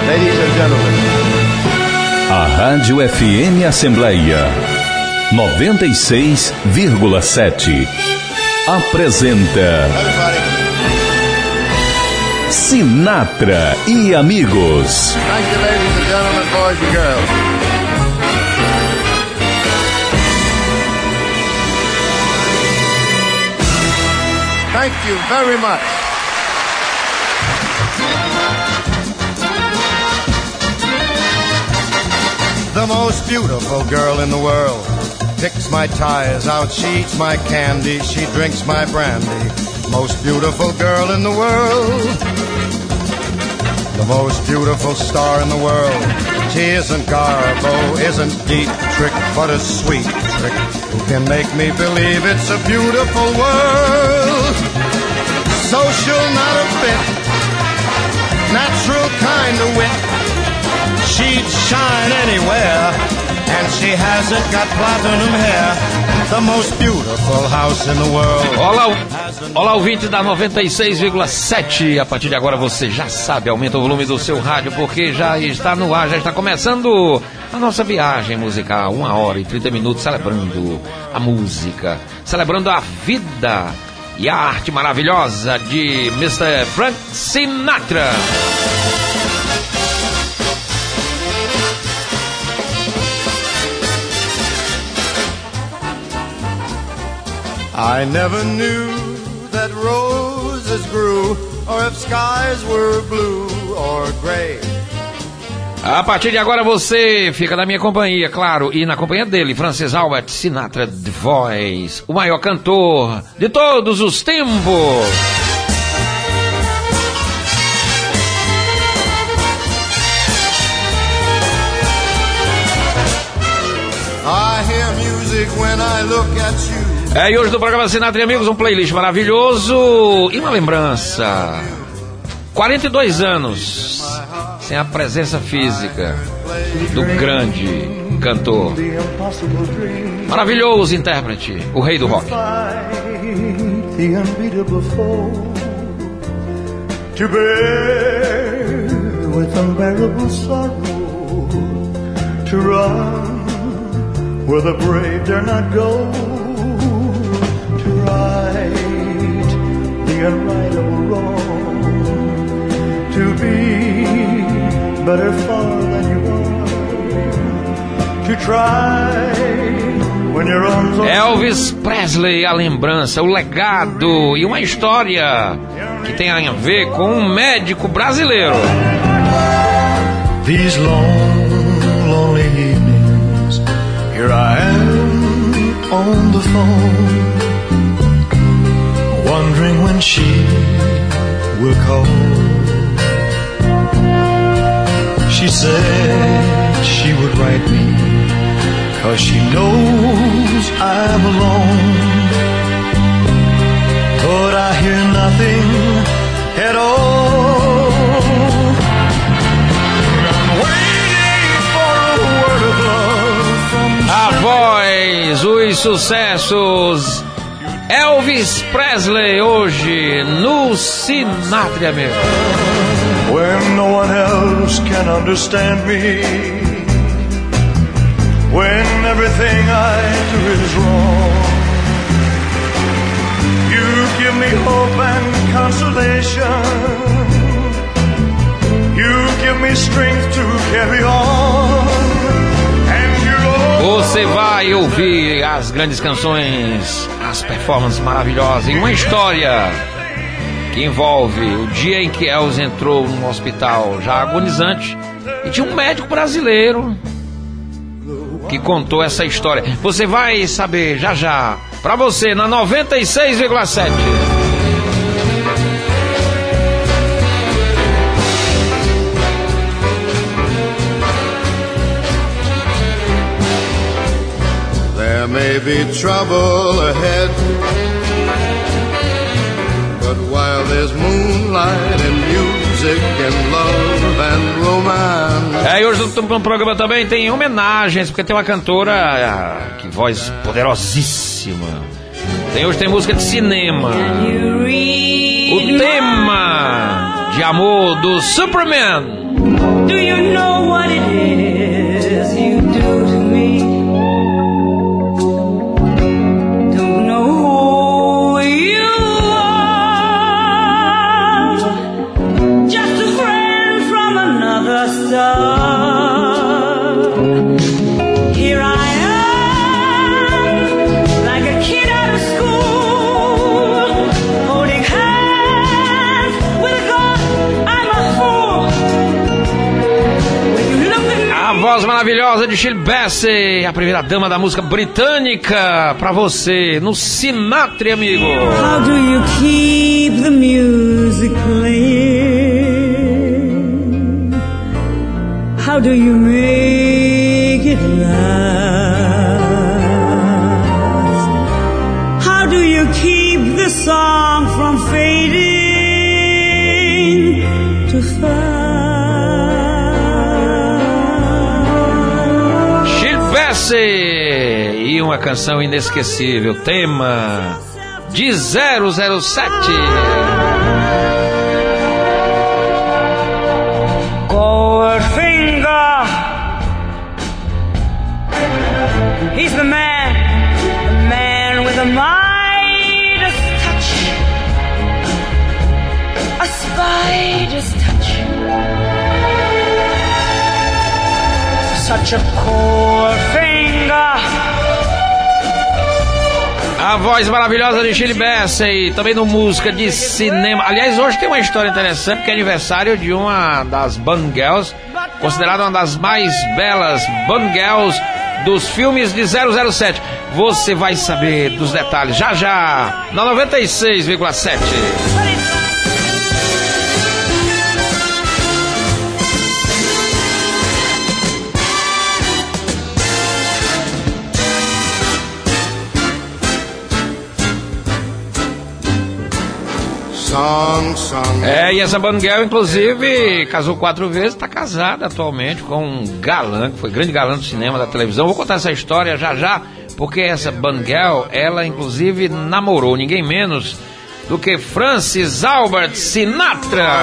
Ladies and gentlemen. A Rádio FM Assembleia 96,7 apresenta Sinatra e Amigos. Thank you, ladies and gentlemen, boys and girls. Thank you very much. The most beautiful girl in the world picks my ties out, she eats my candy, she drinks my brandy. Most beautiful girl in the world. The most beautiful star in the world. She isn't Garbo, isn't Dietrich, but a sweet trick who can make me believe it's a beautiful world. Social, not a bit. Natural kind of wit. She'd shine anywhere, and she hasn't got platinum hair. The most beautiful house in the world. Olá, ouvinte da 96,7. A partir de agora você já sabe, aumenta o volume do seu rádio, porque já está no ar, já está começando a nossa viagem musical. 1 hora e 30 minutos celebrando a música, celebrando a vida e a arte maravilhosa de Mr. Frank Sinatra. I never knew that roses grew, or if skies were blue or gray. A partir de agora você fica na minha companhia, claro, e na companhia dele, Francis Albert Sinatra, The Voice, o maior cantor de todos os tempos. I hear music when I look at you. E hoje no programa Sinatra e Amigos, um playlist maravilhoso e uma lembrança. 42 anos sem a presença física do grande cantor, maravilhoso intérprete, o rei do rock. To bear with unbearable sorrow, to run where the brave dare not go, to right the unrightable wrong, to be better far than you are, to try when your arms are... Elvis Presley, a lembrança, o legado e uma história que tem a ver com um médico brasileiro. These long, lonely evenings, here I am on the phone, wondering when she will call. She said she would write me, 'cause she knows I'm alone. But I hear nothing at all. I'm waiting for a word of love from A voz, os sucessos, Elvis Presley, hoje no Sinatra e Amigos. when no one else can understand me, when everything I do is wrong. You give me hope and consolation. You give me strength to carry on. Você vai ouvir as grandes canções, as performances maravilhosas e uma história que envolve o dia em que Elvis entrou num hospital já agonizante e tinha um médico brasileiro que contou essa história. Você vai saber já já, pra você, na 96,7. There may be trouble ahead, but while there's moonlight and music and love and romance. E hoje no programa também tem homenagens, porque tem uma cantora, que voz poderosíssima. Hoje tem música de cinema. O tema de amor do Superman. Do you know what it is you do to me? Don't know who you are, just a friend from another star. Here I am, like a kid out of school, holding hands with a gun. I'm a fool. When you look at me. A voz maravilhosa de Shirley Bassey, a primeira dama da música britânica, pra você, no Sinatra, amigo. How do you keep the music playing? How do you make it last? How do you keep the song from fading too fast? Shirley Bassey e uma canção inesquecível, tema de 007. Goldfinger, he's the man with the Midas touch, a spider's touch, such a cold finger. A voz maravilhosa de Shirley Bassey, também no música de cinema. Aliás, hoje tem uma história interessante, que é aniversário de uma das Bond Girls, considerada uma das mais belas Bond Girls dos filmes de 007. Você vai saber dos detalhes já já, na 96,7. E essa Bond Girl, inclusive, casou 4 vezes, está casada atualmente com um galã, que foi grande galã do cinema, da televisão. Vou contar essa história já já, porque essa Bond Girl, ela inclusive namorou ninguém menos do que Francis Albert Sinatra.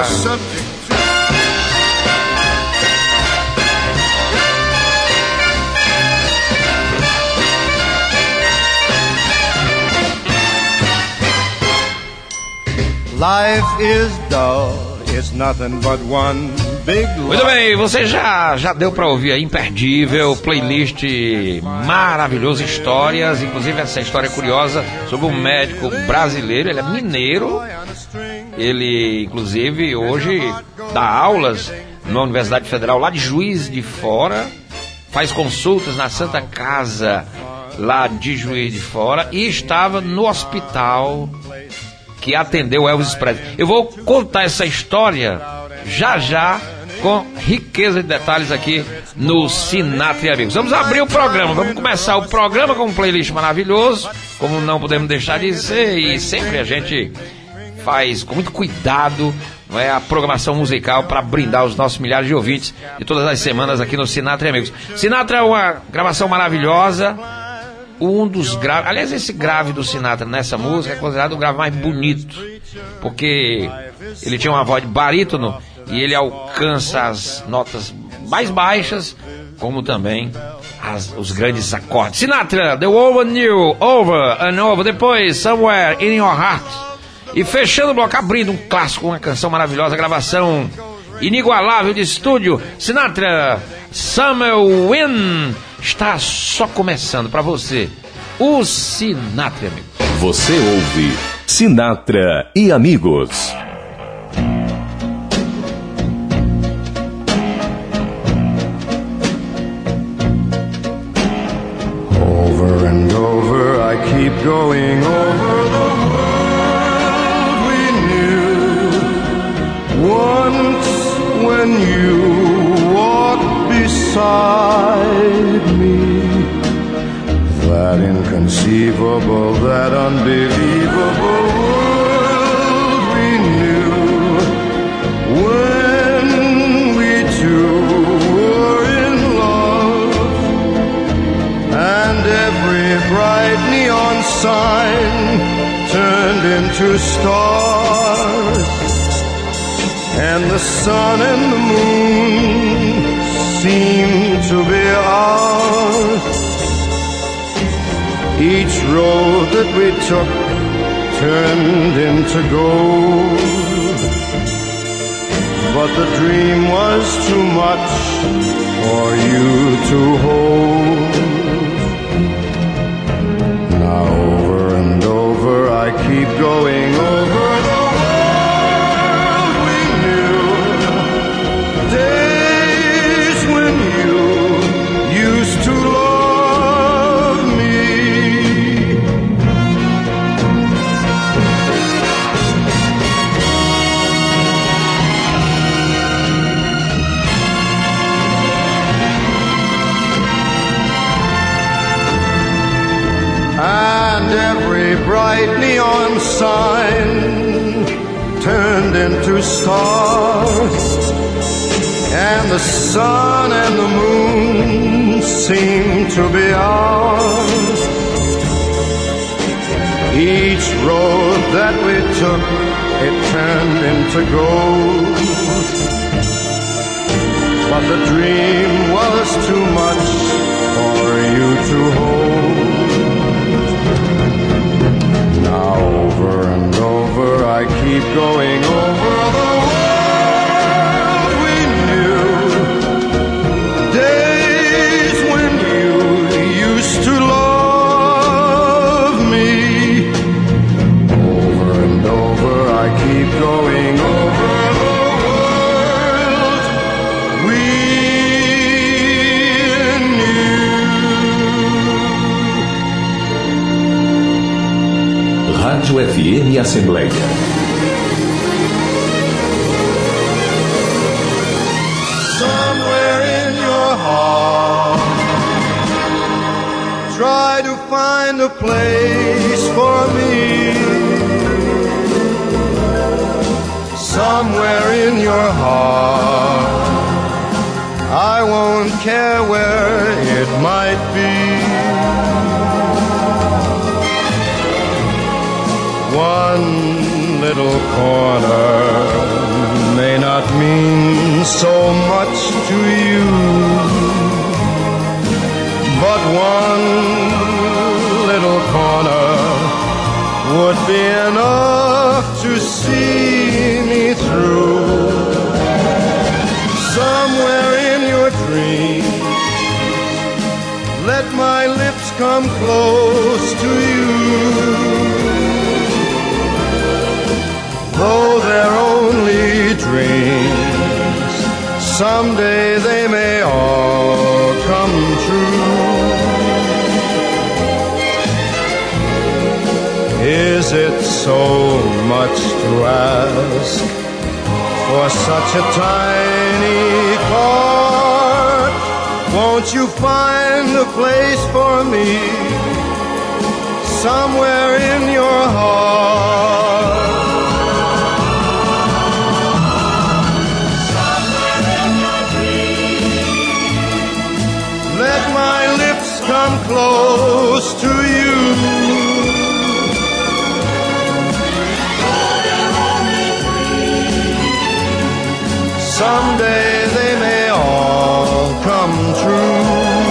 Life is dull, it's nothing but one big love. Muito bem, você já deu pra ouvir a imperdível playlist maravilhosa, histórias, inclusive essa história curiosa sobre um médico brasileiro. Ele é mineiro, ele inclusive hoje dá aulas na Universidade Federal lá de Juiz de Fora, faz consultas na Santa Casa lá de Juiz de Fora e estava no hospital que atendeu Elvis Presley. Eu vou contar essa história já já, com riqueza de detalhes aqui no Sinatra e Amigos. Vamos abrir o programa, vamos começar o programa com um playlist maravilhoso, como não podemos deixar de ser, e sempre a gente faz com muito cuidado, não é, a programação musical para brindar os nossos milhares de ouvintes de todas as semanas aqui no Sinatra e Amigos. Sinatra é uma gravação maravilhosa, um dos graves, aliás, esse grave do Sinatra nessa música é considerado o grave mais bonito, porque ele tinha uma voz de barítono e ele alcança as notas mais baixas, como também os grandes acordes. Sinatra, The World Knew, Over and Over, depois Somewhere in Your Heart, e fechando o bloco, abrindo um clássico, uma canção maravilhosa, gravação inigualável de estúdio, Sinatra, Summer Wind. Está só começando para você o Sinatra, amigo. Você ouve Sinatra e Amigos. Over and over I keep going over the world we knew. Once when you walked beside me, that inconceivable, that unbelievable world we knew. When we two were in love, and every bright neon sign turned into stars, and the sun and the moon seem to be ours. Each road that we took turned into gold, but the dream was too much for you to hold. Now over and over I keep going over the world we knew, days when you used to love me. And every bright neon sign turned into stars, and the sun and the moon seemed to be ours. Each road that we took, it turned into gold, but the dream was too much for you to hold. Now over and over I keep going over the world we knew, days when you used to love me. Over and over I keep going over the world we Rádio FM Assembleia. Somewhere in your heart, try to find a place for me. Somewhere in your heart, I won't care where it might be. One little corner may not mean so much to you, but one little corner would be enough to see me through. Somewhere in your dreams, let my lips come close to you. Though they're only dreams, someday they may all come true. Is it so much to ask for such a tiny part? Won't you find a place for me somewhere in your heart? Come close to you. Someday they may all come true.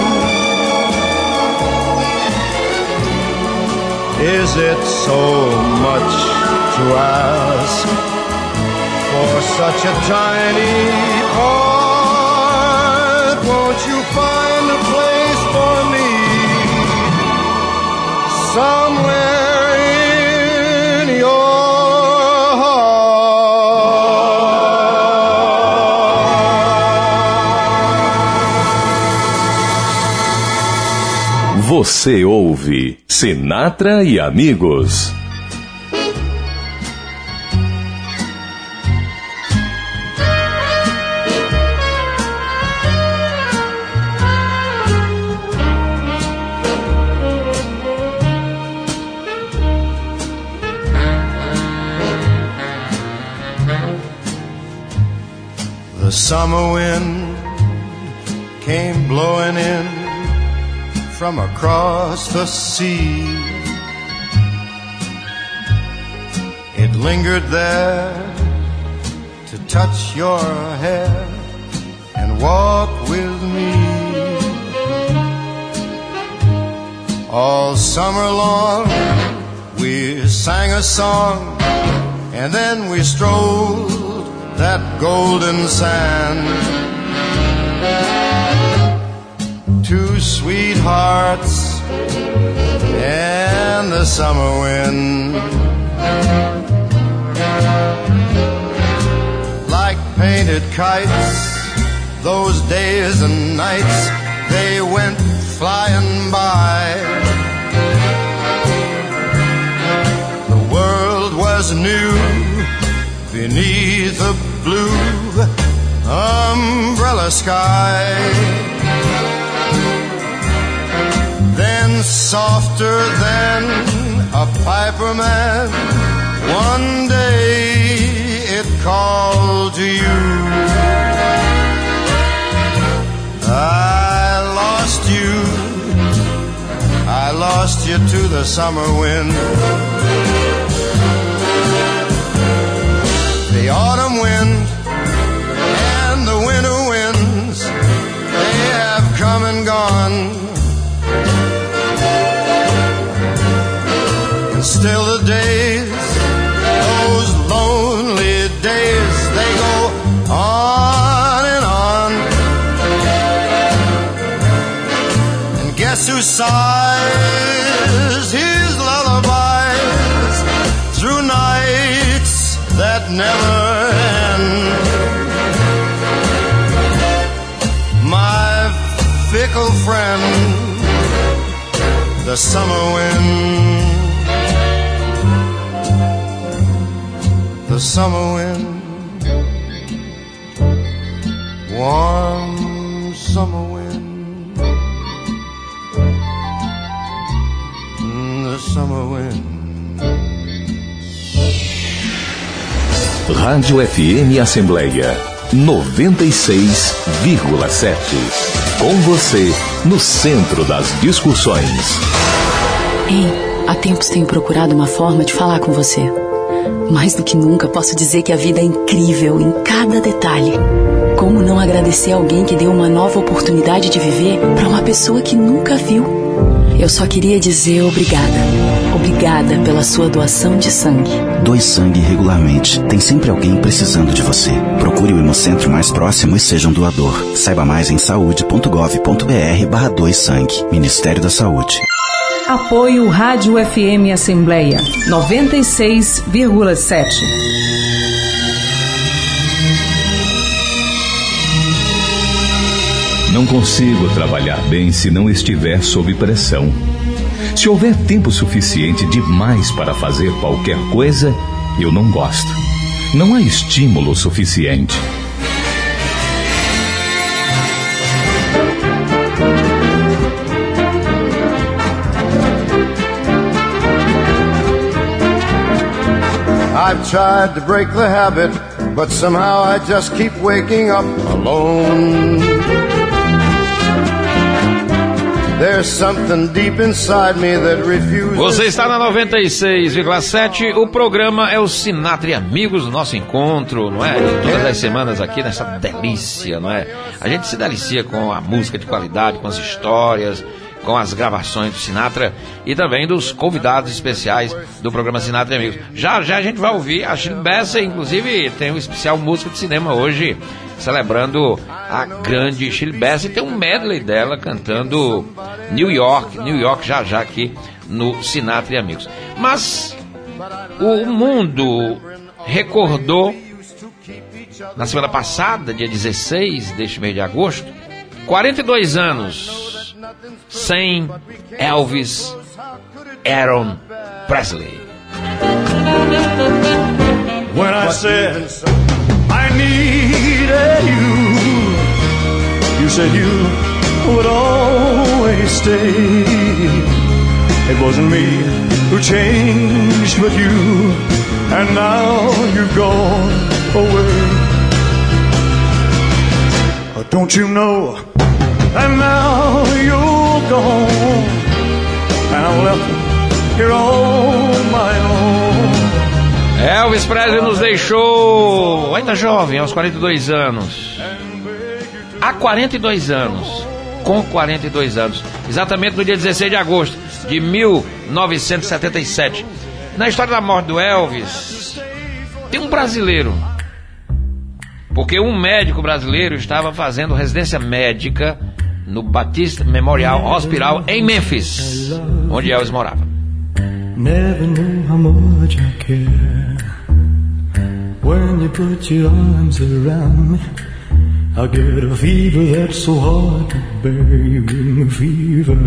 Is it so much to ask for such a tiny part? Won't you find a place for me somewhere in your heart? Você ouve Sinatra e Amigos. The summer wind came blowing in from across the sea. It lingered there to touch your hair and walk with me. All summer long we sang a song, and then we strolled that golden sand. Two sweethearts and the summer wind, like painted kites, those days and nights, they went flying by. The world was new beneath a blue umbrella sky. Then softer than a piper man, one day it called to you. I lost you to the summer wind. The autumn wind and the winter winds, they have come and gone. And still the days, those lonely days, they go on and on. And guess who sighs his lullabies through nights that never end? My fickle friend, the summer wind. The summer wind, warm summer wind, the summer wind. Rádio FM Assembleia 96,7. Com você, no centro das discussões. Ei, há tempos tenho procurado uma forma de falar com você. Mais do que nunca, posso dizer que a vida é incrível em cada detalhe. Como não agradecer alguém que deu uma nova oportunidade de viver para uma pessoa que nunca viu? Eu só queria dizer obrigada. Obrigada pela sua doação de sangue. Doe sangue regularmente. Tem sempre alguém precisando de você. Procure o Hemocentro mais próximo e seja um doador. Saiba mais em saude.gov.br/doe-sangue. Ministério da Saúde. Apoio Rádio FM Assembleia 96,7. Não consigo trabalhar bem se não estiver sob pressão. Se houver tempo suficiente demais para fazer qualquer coisa, eu não gosto. Não há estímulo suficiente. I've tried to break the habit, but somehow I just keep waking up alone. There's something deep inside me that refuses. Você está na 96,7. O programa é o Sinatra e Amigos, o nosso encontro, não é? Todas as semanas aqui nessa delícia, não é? A gente se delicia com a música de qualidade, com as histórias, com as gravações do Sinatra e também dos convidados especiais do programa Sinatra e Amigos. Já a gente vai ouvir a Shirley Bassey, inclusive tem um especial música de cinema hoje, celebrando a grande Shirley Bassey. Tem um medley dela cantando New York já aqui no Sinatra e Amigos. Mas o mundo recordou na semana passada, dia 16 deste mês de agosto, 42 anos sem Elvis Aaron Presley. When I said I needed you, you said you would always stay. It wasn't me who changed but you, and now you've gone away. But don't you know, and now you're gone, and I'm left here all my own. Elvis Presley nos deixou ainda jovem, aos 42 anos. Há 42 anos, com 42 anos, exatamente no dia 16 de agosto de 1977. Na história da morte do Elvis, tem um brasileiro, porque um médico brasileiro estava fazendo residência médica no Baptist Memorial Hospital em Memphis, onde Elvis morava. Never knew how much I care. When you put your arms around me, I get a fever that's so hard to bear. You give me fever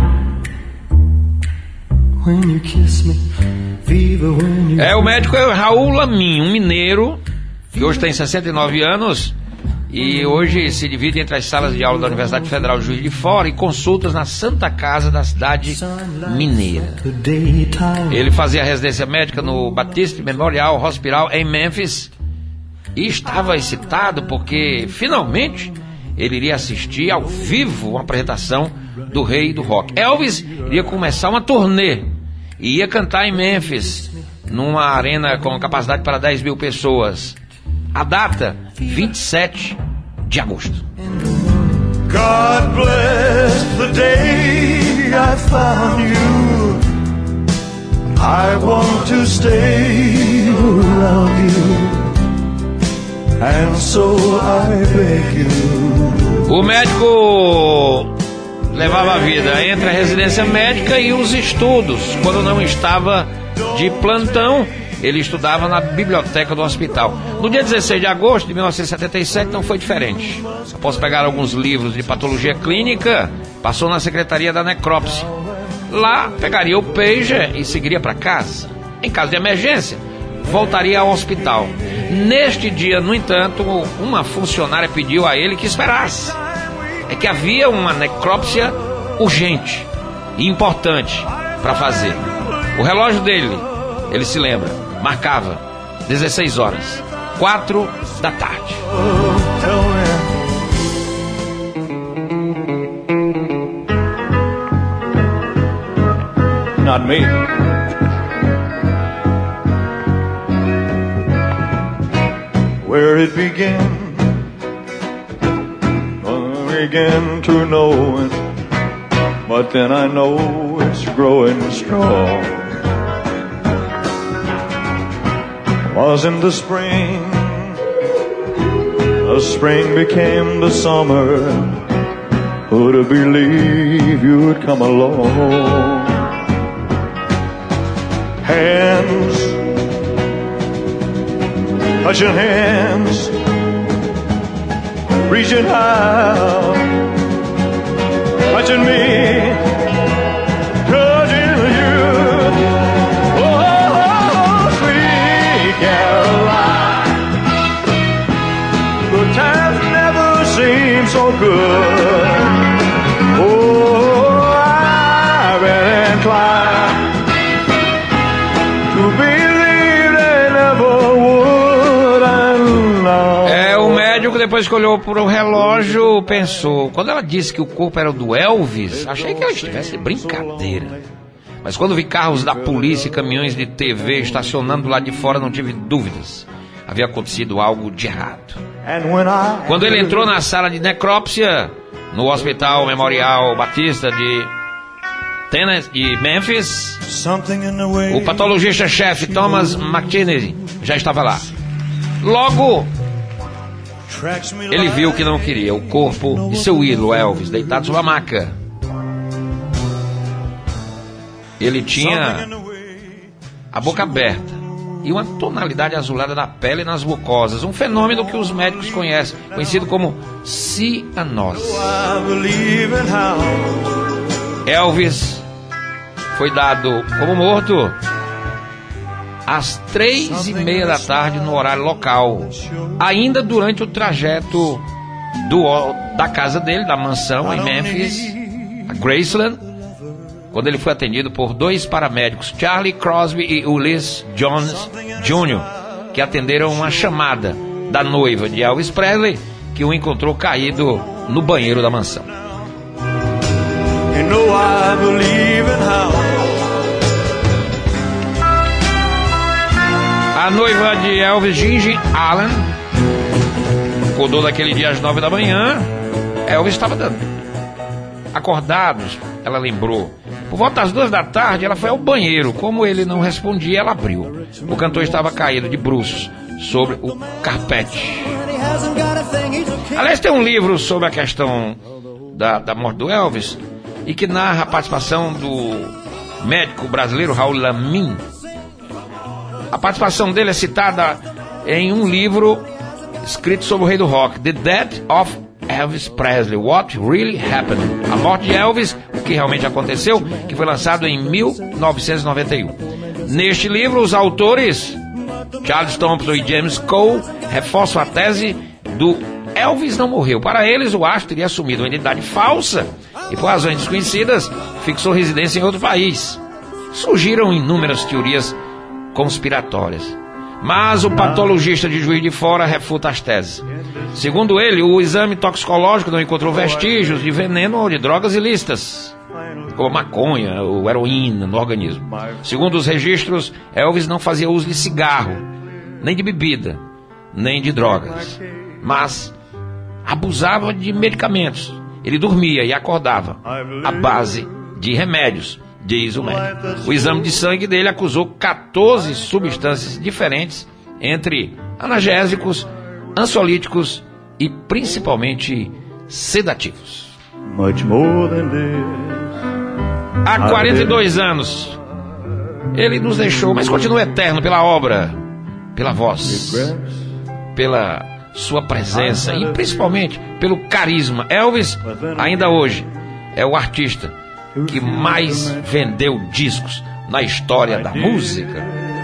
when you kiss me. Fever when you... O médico é o Raul Lamin, um mineiro que hoje tem 69 anos e hoje se divide entre as salas de aula da Universidade Federal de Juiz de Fora e consultas na Santa Casa da cidade mineira. Ele fazia residência médica no Baptist Memorial Hospital em Memphis e estava excitado porque finalmente ele iria assistir ao vivo uma apresentação do rei do rock. Elvis iria começar uma turnê e ia cantar em Memphis, numa arena com capacidade para 10 mil pessoas. A data, 27 de agosto. God bless the day I found you. I want to stay around you. And so I beg you. O médico levava a vida entre a residência médica e os estudos. Quando não estava de plantão, ele estudava na biblioteca do hospital. No dia 16 de agosto de 1977 não foi diferente. Após pegar alguns livros de patologia clínica, passou na secretaria da necrópsia. Lá pegaria o pager e seguiria para casa. Em caso de emergência, voltaria ao hospital. Neste dia, no entanto, uma funcionária pediu a ele que esperasse. É que havia uma necrópsia urgente e importante para fazer. O relógio dele, ele se lembra, marcava 16 horas, 4 da tarde. Not me. Where it began, I began to know it, but then I know it's growing strong. Was in the spring became the summer. Who'd have believed you'd come along? Hands, touching hands, reaching out, touching me, touching you. Oh, sweet Caroline, good times never seem so good. Oh, I've been inclined to believe they never would, and now. O médico, depois que olhou para o relógio, pensou. Quando ela disse que o corpo era o do Elvis, achei que ela estivesse de brincadeira. Mas quando vi carros da polícia e caminhões de TV estacionando do lado de fora, não tive dúvidas. Havia acontecido algo de errado. Quando ele entrou na sala de necrópsia, no Hospital Memorial Batista de Tennessee e Memphis, o patologista-chefe Thomas McKinney já estava lá. Logo, ele viu que não queria o corpo de seu ídolo Elvis deitado sobre a maca. Ele tinha a boca aberta e uma tonalidade azulada na pele e nas mucosas, um fenômeno que os médicos conhecem, conhecido como cianose. Elvis foi dado como morto às 3:30 da tarde no horário local, ainda durante o trajeto da casa dele, da mansão em Memphis, a Graceland, quando ele foi atendido por 2 paramédicos, Charlie Crosby e Ulysses Jones Jr., que atenderam uma chamada da noiva de Elvis Presley, que o encontrou caído no banheiro da mansão. A noiva de Elvis, Gingy Allen, acordou daquele dia às 9 da manhã. Elvis estava dando. Acordados, ela lembrou. Por volta das 2 da tarde, ela foi ao banheiro. Como ele não respondia, ela abriu. O cantor estava caído de bruços sobre o carpete. Aliás, tem um livro sobre a questão da morte do Elvis e que narra a participação do médico brasileiro Raul Lamin. A participação dele é citada em um livro escrito sobre o rei do rock, The Death of Elvis Presley, What Really Happened. A morte de Elvis, o que realmente aconteceu, que foi lançado em 1991. Neste livro, os autores Charles Thompson e James Cole reforçam a tese do Elvis não morreu. Para eles, o astro teria assumido uma identidade falsa e, por razões desconhecidas, fixou residência em outro país. Surgiram inúmeras teorias conspiratórias, mas o patologista de Juiz de Fora refuta as teses. Segundo ele, o exame toxicológico não encontrou vestígios de veneno ou de drogas ilícitas, como maconha ou heroína, no organismo. Segundo os registros, Elvis não fazia uso de cigarro, nem de bebida, nem de drogas, mas abusava de medicamentos. Ele dormia e acordava à base de remédios, diz o médico. O exame de sangue dele acusou 14 substâncias diferentes, entre analgésicos, ansiolíticos e principalmente sedativos. Há 42 anos ele nos deixou, mas continua eterno pela obra, pela voz, pela sua presença e principalmente pelo carisma. Elvis, ainda hoje, é o artista que mais vendeu discos na história da música.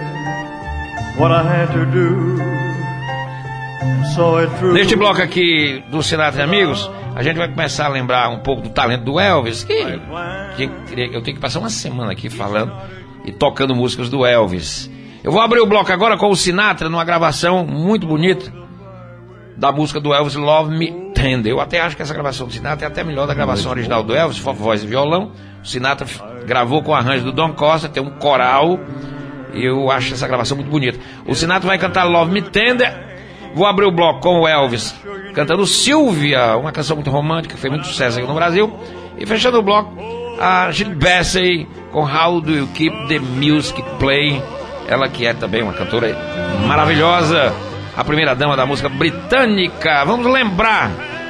Neste bloco aqui do Sinatra e Amigos, a gente vai começar a lembrar um pouco do talento do Elvis, que eu tenho que passar uma semana aqui falando e tocando músicas do Elvis. Eu vou abrir o bloco agora com o Sinatra numa gravação muito bonita da música do Elvis, Love Me Tender. Eu até acho que essa gravação do Sinatra é até melhor da gravação original do Elvis, voz e violão. O Sinatra gravou com o arranjo do Don Costa, tem um coral, e eu acho essa gravação muito bonita. O Sinatra vai cantar Love Me Tender. Vou abrir o bloco com o Elvis cantando Sylvia, uma canção muito romântica, que fez muito sucesso aqui no Brasil. E fechando o bloco, a Shirley Bassey com How Do You Keep the Music Playing. Ela que é também uma cantora maravilhosa, a primeira dama da música britânica. Vamos lembrar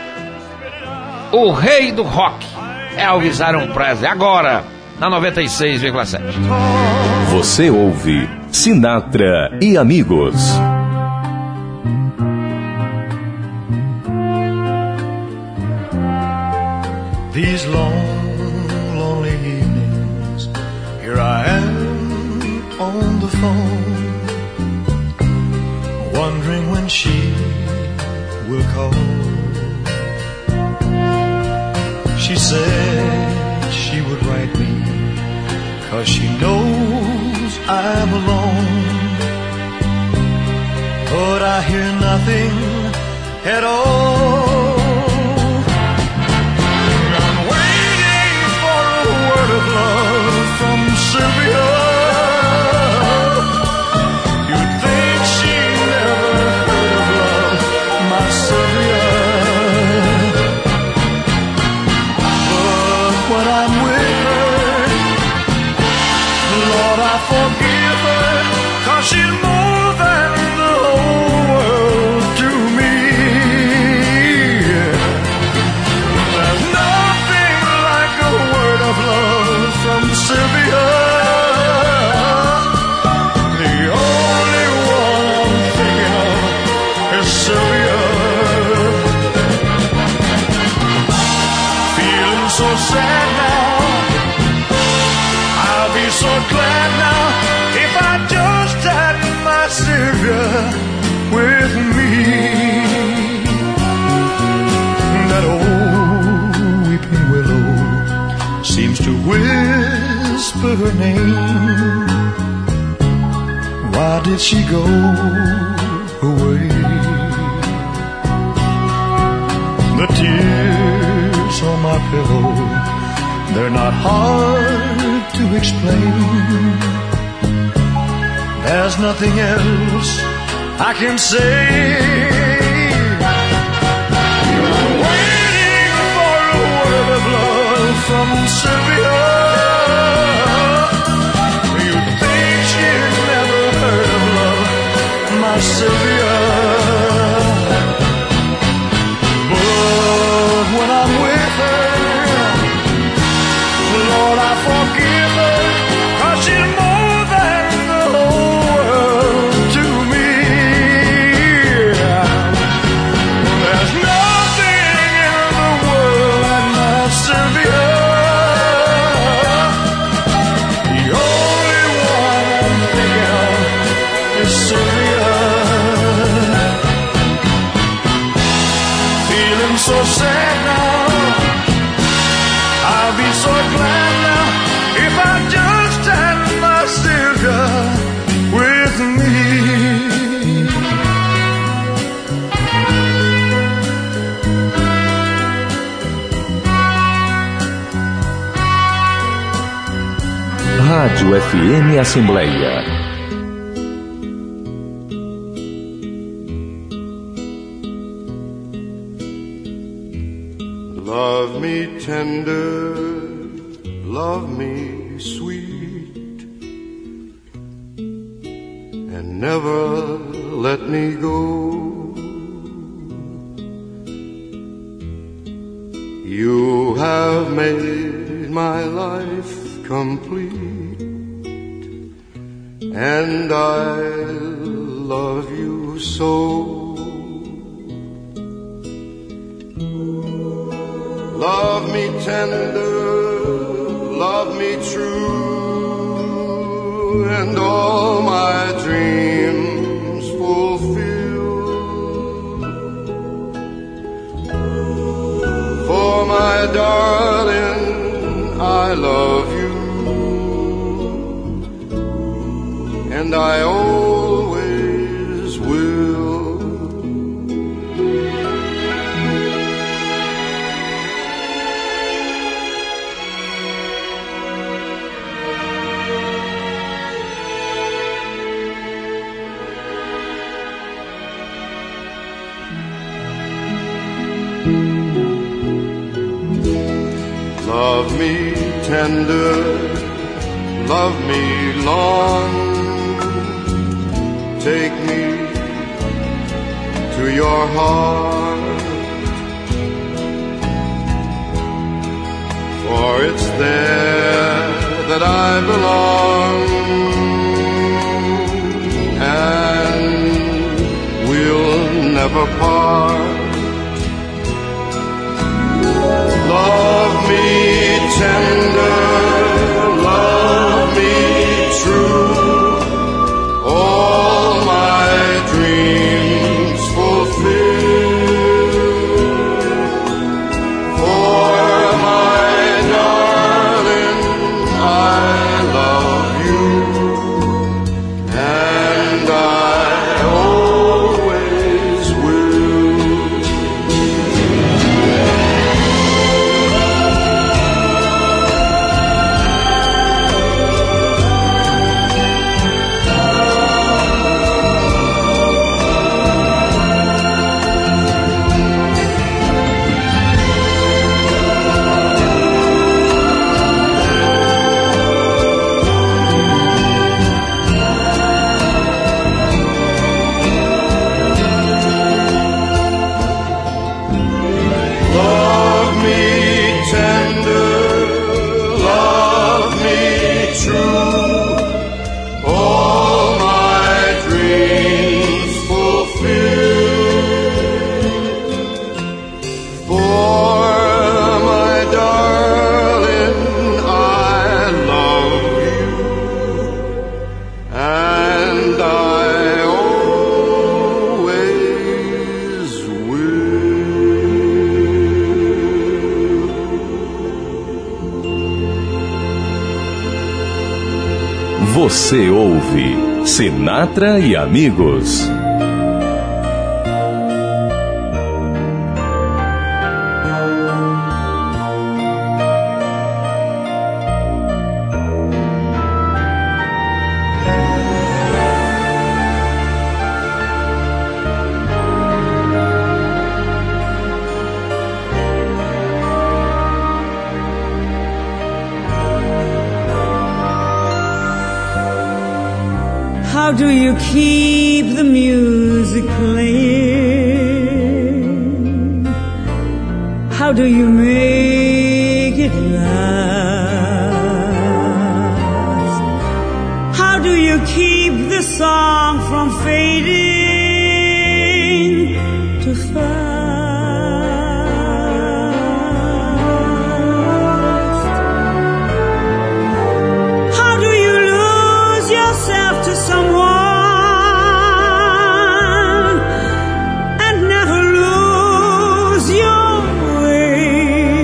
o rei do rock, Elvis Aaron Presley, agora na 96,7. Você ouve Sinatra e Amigos. These long, lonely evenings, here I am on the phone, wondering when she will call. She said she would write me, 'cause she knows I'm alone, but I hear nothing at all. Of love from Sylvia. You'd think she never heard of love, my Sylvia. But when I'm with her, Lord, I forgive her, 'cause she's more than the whole world to me. There's nothing like a word of love from Sylvia. The only one I'm thinking of is Sylvia. Feeling so sad now, I'll be so glad now if I just had my Sylvia with me. That old weeping willow seems to whisper her name. Why did she go away? The tears on my pillow, they're not hard to explain. There's nothing else I can say. I'm waiting for a word of love from Sylvia. You'd think she'd never heard of love, my Sylvia. But when I'm with her, Lord, I forgive her, 'cause she's more than the whole world to me. There's nothing in the world like my Sylvia. The only one I'm thinking of is Sylvia. Feeling so sad now, I'll be so glad now if I just had my Sylvia with me. Rádio FM Assembleia. Love me tender, love me sweet, and never let me go. You have made my life complete, and I love you so. Love me tender, love me true, and all my dreams fulfill. For my darling, I love you, and I always will. Love me tender, love me long, take me to your heart, for it's there that I belong, and we'll never part. Love me tender, love me true, all my dreams fulfill. For my darling, I love you, and I always will. Love me tender, love me true, all my dreams fulfill. For my darling, I love you, and I always will. Você ouve Sinatra e Amigos. How do you keep the music playing? How do you make it last? How do you keep the song from fading too fast? How do you lose yourself to someone and never lose your way?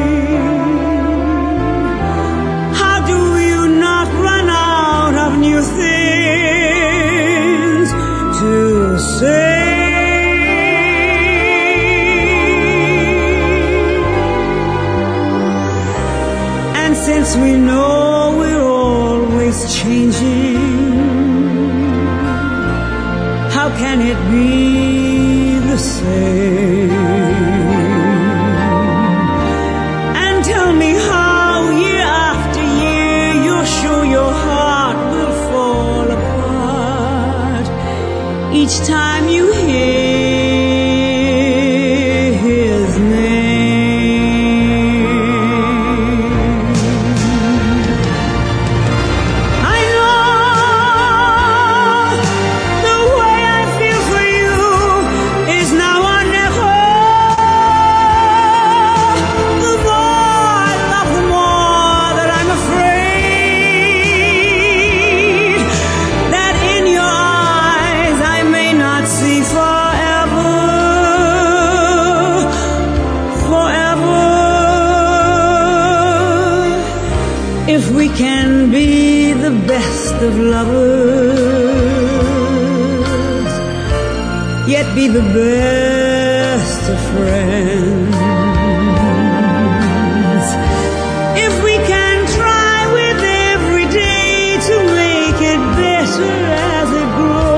How do you not run out of new things to say? And since we know we're always changing, how can it be the same? And tell me how year after year you're sure your heart will fall apart each time you hear his name. I know the way I feel for you is now or never. The more I love, the more that I'm afraid that in your eyes I may not see forever, forever. If we can be the best of lovers, yet be the best of friends. If we can try with every day to make it better as it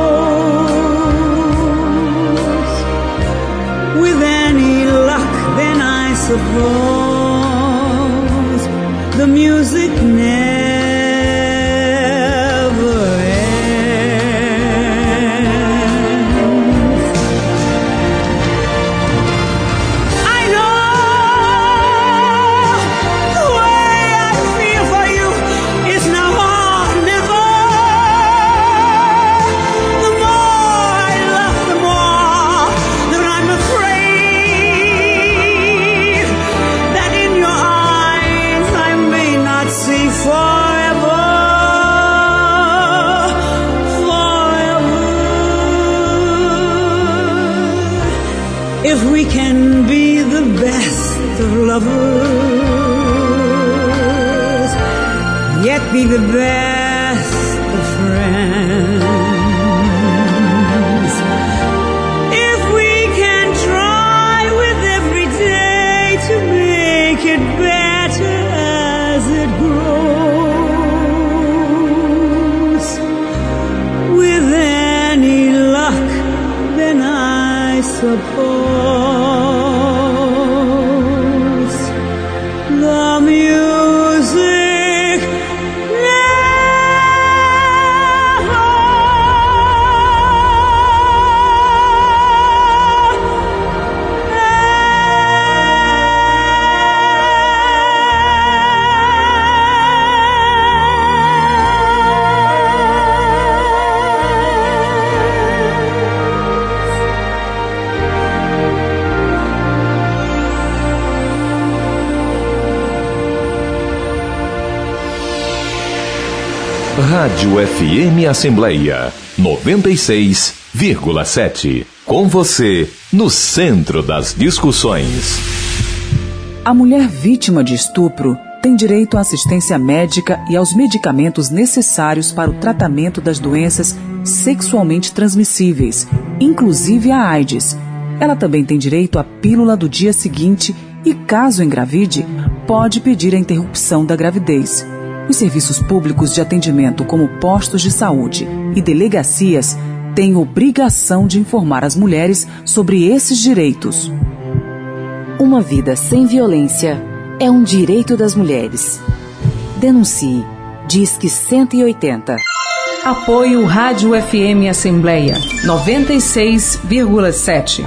grows, with any luck then I suppose the music never ends. I know the way I feel for you is now or never. The more I love, the more that I'm afraid that in your eyes I may not see forever, forever. If we can be the best of lovers, yet be the best of friends. If we can try with every day to make it better as it grows, with any luck then I suppose the music Rádio FM Assembleia 96,7. Com você, no centro das discussões. A mulher vítima de estupro tem direito à assistência médica e aos medicamentos necessários para o tratamento das doenças sexualmente transmissíveis, inclusive a AIDS. Ela também tem direito à pílula do dia seguinte e, caso engravide, pode pedir a interrupção da gravidez. Os serviços públicos de atendimento, como postos de saúde e delegacias, têm obrigação de informar as mulheres sobre esses direitos. Uma vida sem violência é um direito das mulheres. Denuncie. Disque 180. Apoio Rádio FM Assembleia 96,7.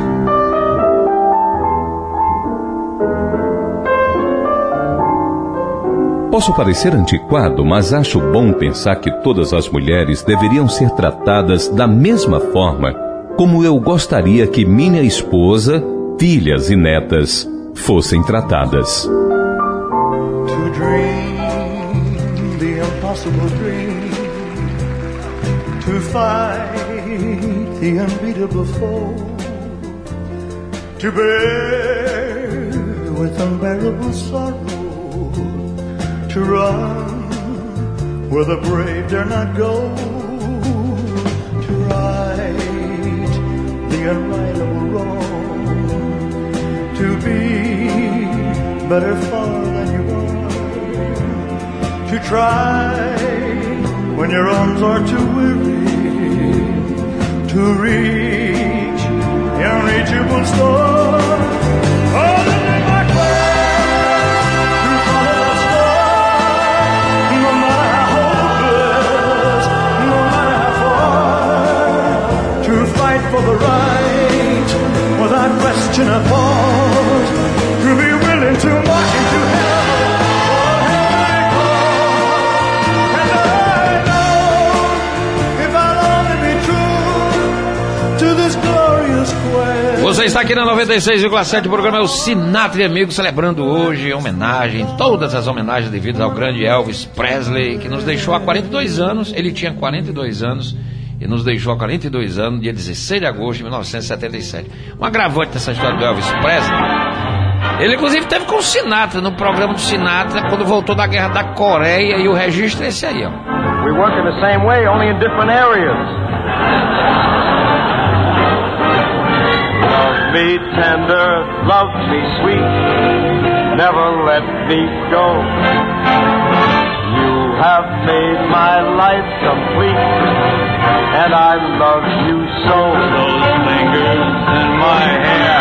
Posso parecer antiquado, mas acho bom pensar que todas as mulheres deveriam ser tratadas da mesma forma como eu gostaria que minha esposa, filhas e netas fossem tratadas. To dream the impossible dream, to fight the unbeatable foe, to bear with unbearable sorrow, to run where the brave dare not go, to right the unrightable wrong, to be better far than you are, to try when your arms are too weary, to reach the unreachable star. Oh, to make my quest to follow the star, no matter how hopeless, no matter how far, to fight for the right without question or thought, to be willing to march into hell. Você está aqui na 96,7, o programa é o Sinatra e Amigos, celebrando hoje em homenagem, todas as homenagens devidas ao grande Elvis Presley, que nos deixou há 42 anos, ele tinha 42 anos, e nos deixou há 42 anos, dia 16 de agosto de 1977. Um agravante dessa história do Elvis Presley, ele inclusive teve com o Sinatra, no programa do Sinatra, quando voltou da Guerra da Coreia, e o registro é esse aí, ó. We work in the same way, only in different areas. Love me tender, love me sweet, never let me go. You have made my life complete, and I love you so. Those fingers in my hair,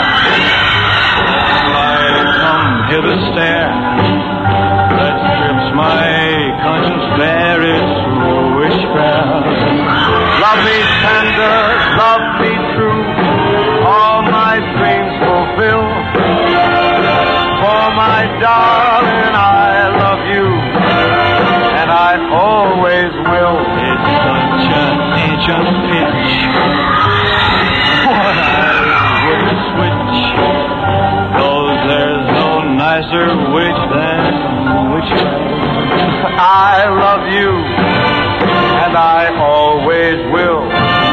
like come hither stare, that strips my conscience bare, it's foolish fair. Love me tender, love me true, all my dreams fulfill. For my darling, I love you, and I always will. It's such an ancient pitch, what I would switch, though there's no nicer witch than witch. I love you, and I always will.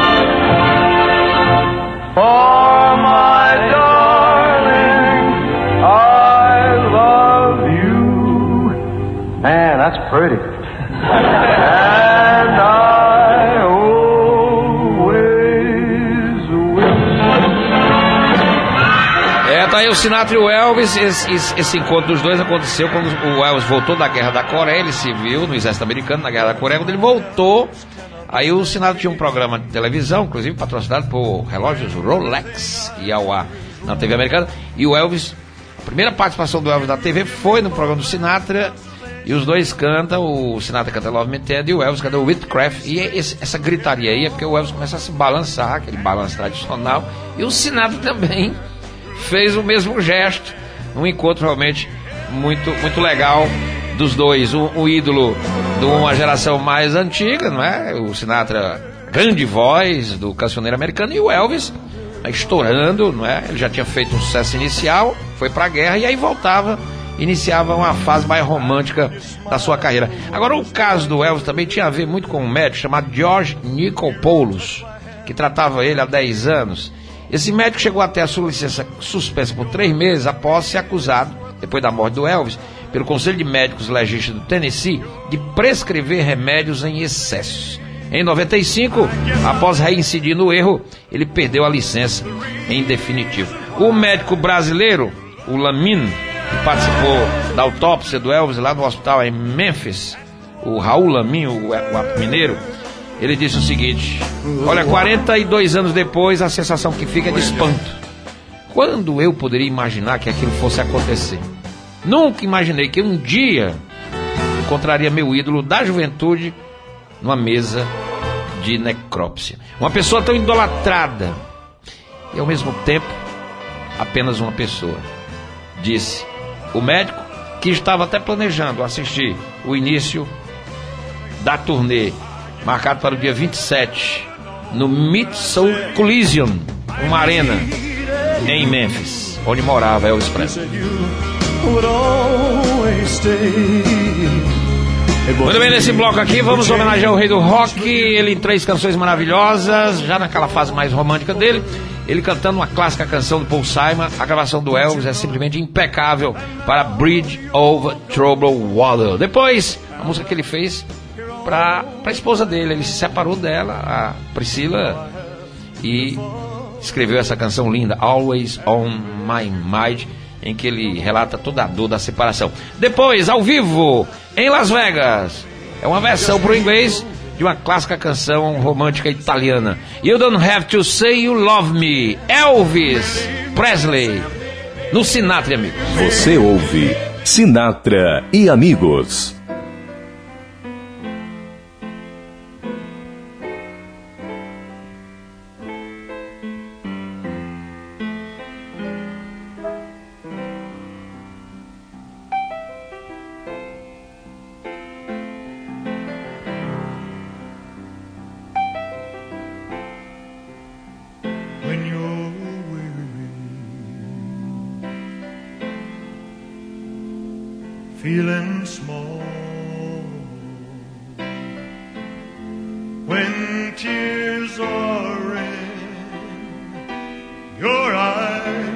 For my darling, I love you. Man, that's pretty. And I always will. Tá aí o Sinatra e o Elvis. Esse encontro dos dois aconteceu quando o Elvis voltou da Guerra da Coreia. Ele se viu no exército americano na Guerra da Coreia. Quando ele voltou, aí o Sinatra tinha um programa de televisão, inclusive patrocinado por relógios Rolex, que ia ao ar na TV americana. E o Elvis, a primeira participação do Elvis na TV foi no programa do Sinatra. E os dois cantam, o Sinatra canta Love Me Tender e o Elvis canta Whitcraft. E essa gritaria aí é porque o Elvis começa a se balançar, aquele balanço tradicional. E o Sinatra também fez o mesmo gesto. Um encontro realmente muito, muito legal dos dois. Um ídolo de uma geração mais antiga, não é? O Sinatra, grande voz do cancioneiro americano, e o Elvis estourando, não é? Ele já tinha feito um sucesso inicial, foi pra guerra e aí voltava, iniciava uma fase mais romântica da sua carreira. Agora, o caso do Elvis também tinha a ver muito com um médico chamado George Nikolopoulos, que tratava ele há 10 anos. Esse médico chegou até a sua licença suspensa por 3 meses após ser acusado, depois da morte do Elvis, pelo Conselho de Médicos Legistas do Tennessee, de prescrever remédios em excesso. Em 95, após reincidir no erro, ele perdeu a licença em definitivo. O médico brasileiro, o Lamin, que participou da autópsia do Elvis lá no hospital em Memphis, o Raul Lamin, o mineiro, ele disse o seguinte: olha, 42 anos depois, a sensação que fica é de espanto. Quando eu poderia imaginar que aquilo fosse acontecer? Nunca imaginei que um dia encontraria meu ídolo da juventude numa mesa de necrópsia. Uma pessoa tão idolatrada e ao mesmo tempo apenas uma pessoa, disse o médico, que estava até planejando assistir o início da turnê, marcado para o dia 27, no Mid-Soul Coliseum, uma arena em Memphis, onde morava Elvis Presley. Muito bem, nesse bloco aqui vamos homenagear o rei do rock, ele em 3 canções maravilhosas, já naquela fase mais romântica dele, ele cantando uma clássica canção do Paul Simon. A gravação do Elvis é simplesmente impecável para Bridge Over Troubled Water. Depois, a música que ele fez para a esposa dele, ele se separou dela, a Priscila, e escreveu essa canção linda, Always On My Mind, em que ele relata toda a dor da separação. Depois, ao vivo, em Las Vegas, é uma versão para o inglês de uma clássica canção romântica italiana, You Don't Have to Say You Love Me, Elvis Presley, no Sinatra e Amigos. Você ouve Sinatra e Amigos. Feeling small when tears are in your eyes,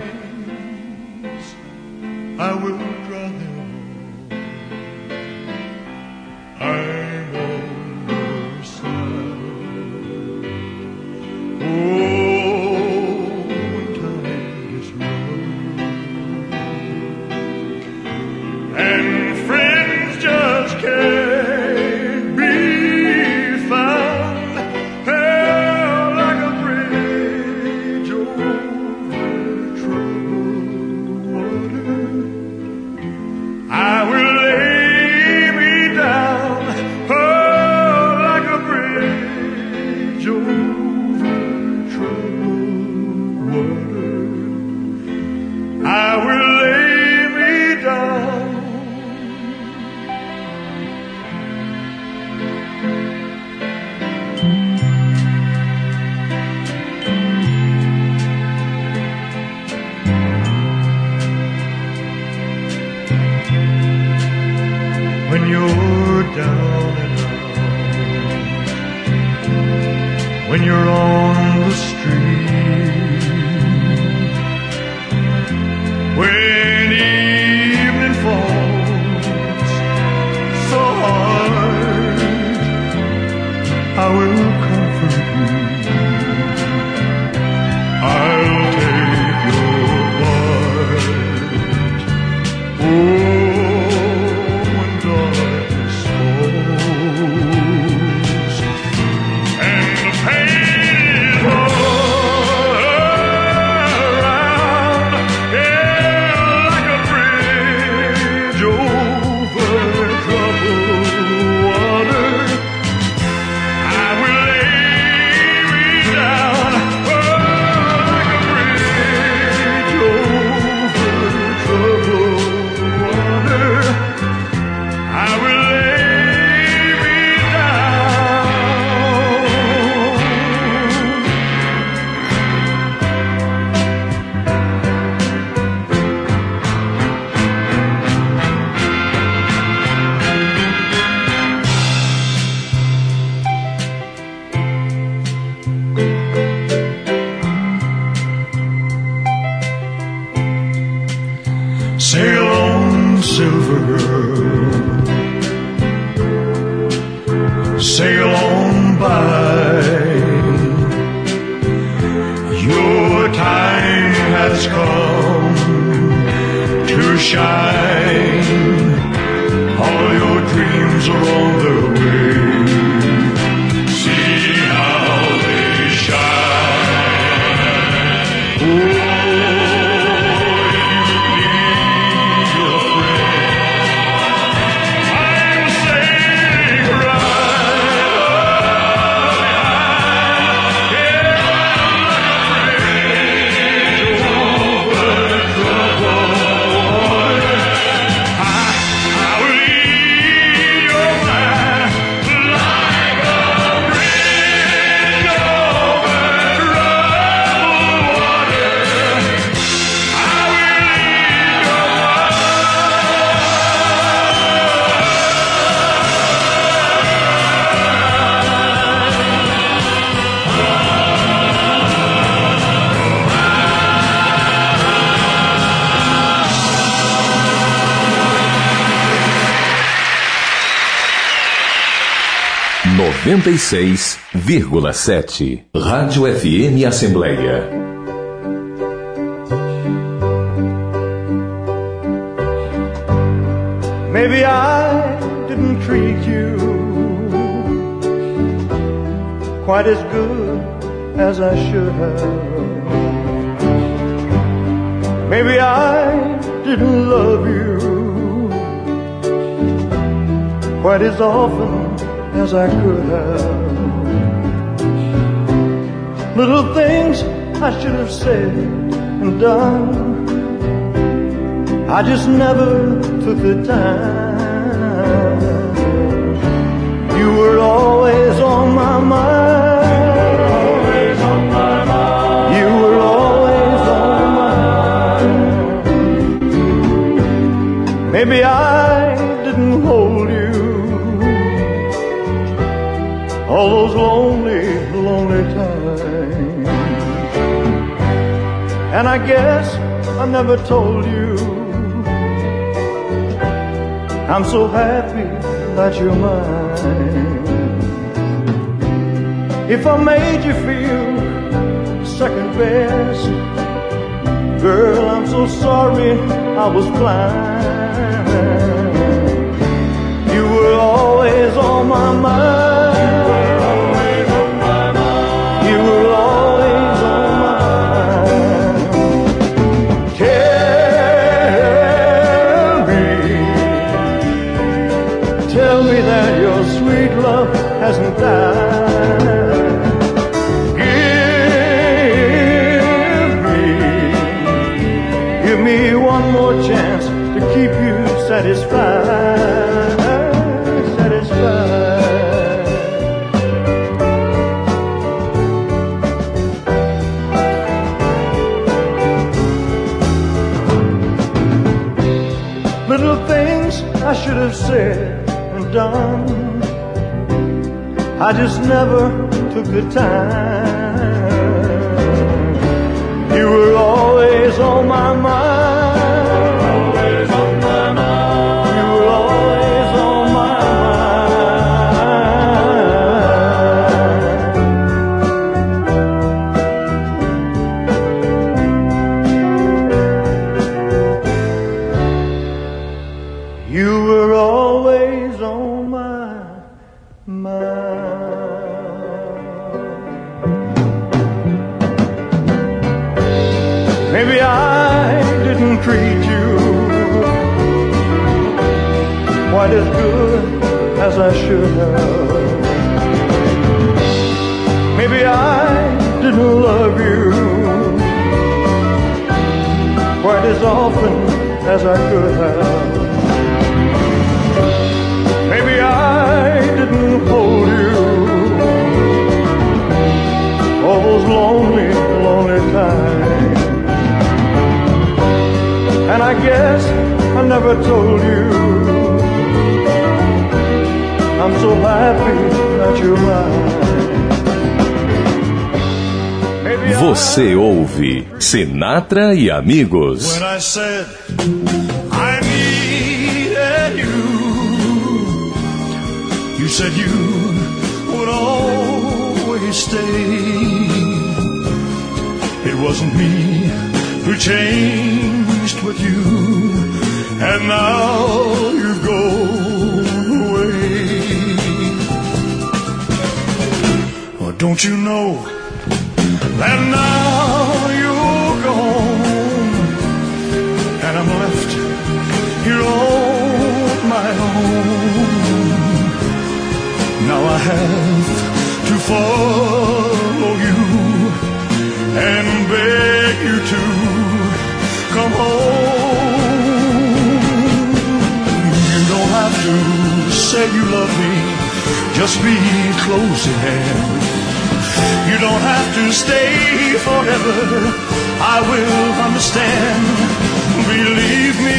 I will draw them all. I'm on your side. Oh, when time is rough and friends just can't be found, held like a bridge over troubled water. I will lay me down, held like a bridge over troubled water. I will lay me down. When you're down and out, when you're on the street, when evening falls so hard, I will comfort you. I'll take your part. Oh, sail on, silver girl, sail on by. Your time has come to shine. All your dreams are on their way. See how they shine. Oh, 96,7. Rádio FM Assembleia. Maybe I didn't treat you quite as good as I should have. Maybe I didn't love you quite as often as I could have. Little things I should have said and done, I just never took the time. You were always on my mind. Always on my mind. You were always on my mind. Maybe I didn't hold you all those lonely, lonely times. And I guess I never told you I'm so happy that you're mine. If I made you feel second best, girl, I'm so sorry I was blind. You were always on my mind. You were always on my mind. Tell me that your sweet love hasn't died. Give me one more chance to keep you satisfied. Satisfied. Little things I should have said and done, I just never took the time. You were always on my mind. Always on my mind. You were always on my mind. You were always on my mind. Maybe I didn't treat you quite as good as I should have. Maybe I didn't love you quite as often as I could have. Maybe I didn't hold you all those lonely, lonely times. And I guess I never told you I'm so happy that you're mine. Você ouve Sinatra e Amigos. When I said I needed you, you said you would always stay. It wasn't me who changed with you, and now you've gone away. Oh, don't you know that now you're gone, and I'm left here on my own. Now I have to follow you and beg you to come home. You don't have to say you love me, just be close at hand. You don't have to stay forever, I will understand. Believe me,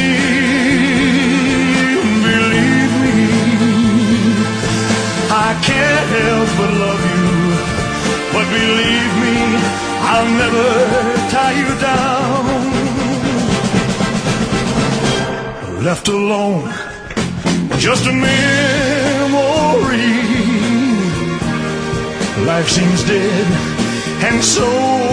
I can't help but love you. But believe me, I'll never tie you down. Left alone, just a memory. Life seems dead and so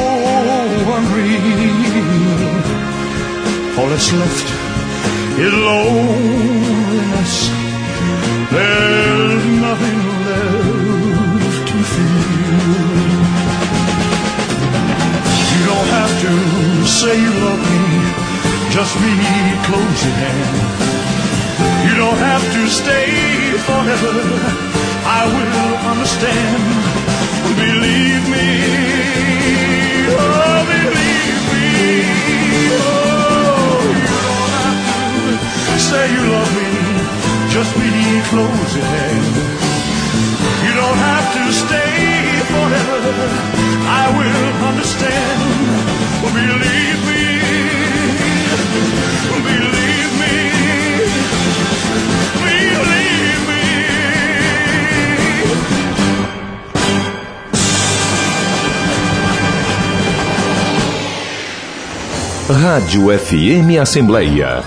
unreal. All that's left is loneliness. There's nothing left to feel. You don't have to say you love me, just be close at hand. You don't have to stay forever, I will understand. Believe me, oh believe me, oh you don't have to say you love me, just be close at hand. You don't have to stay forever, I will understand. Believe me, believe me, believe me. Rádio FM Assembleia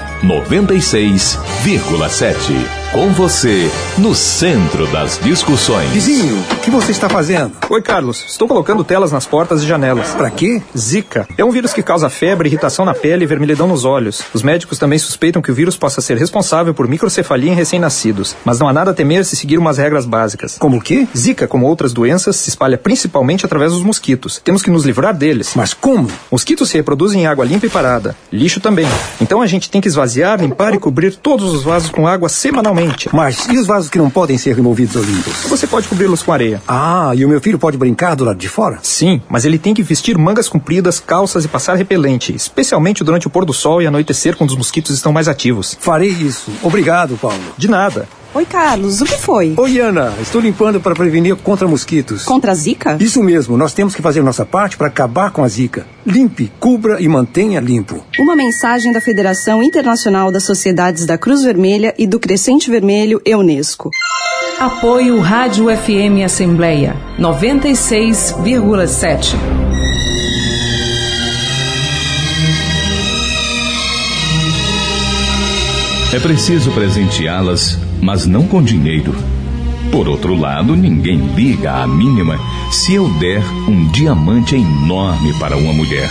96,7. Com você, no centro das discussões. Vizinho, o que você está fazendo? Oi, Carlos. Estou colocando telas nas portas e janelas. Pra quê? Zika. É um vírus que causa febre, irritação na pele e vermelhidão nos olhos. Os médicos também suspeitam que o vírus possa ser responsável por microcefalia em recém-nascidos. Mas não há nada a temer se seguir umas regras básicas. Como o quê? Zika, como outras doenças, se espalha principalmente através dos mosquitos. Temos que nos livrar deles. Mas como? Mosquitos se reproduzem em água limpa e parada. Lixo também. Então a gente tem que esvaziar, limpar e cobrir todos os vasos com água semanalmente. Mas e os vasos que não podem ser removidos ou limpos? Você pode cobri-los com areia. Ah, e o meu filho pode brincar do lado de fora? Sim, mas ele tem que vestir mangas compridas, calças e passar repelente, especialmente durante o pôr do sol e anoitecer, quando os mosquitos estão mais ativos. Farei isso. Obrigado, Paulo. De nada. Oi, Carlos, o que foi? Oi, Ana, estou limpando para prevenir contra mosquitos. Contra a Zika? Isso mesmo, nós temos que fazer nossa parte para acabar com a Zika. Limpe, cubra e mantenha limpo. Uma mensagem da Federação Internacional das Sociedades da Cruz Vermelha e do Crescente Vermelho e Unesco. Apoio Rádio FM Assembleia 96,7. É preciso presenteá-las, mas não com dinheiro. Por outro lado, ninguém liga à mínima se eu der um diamante enorme para uma mulher.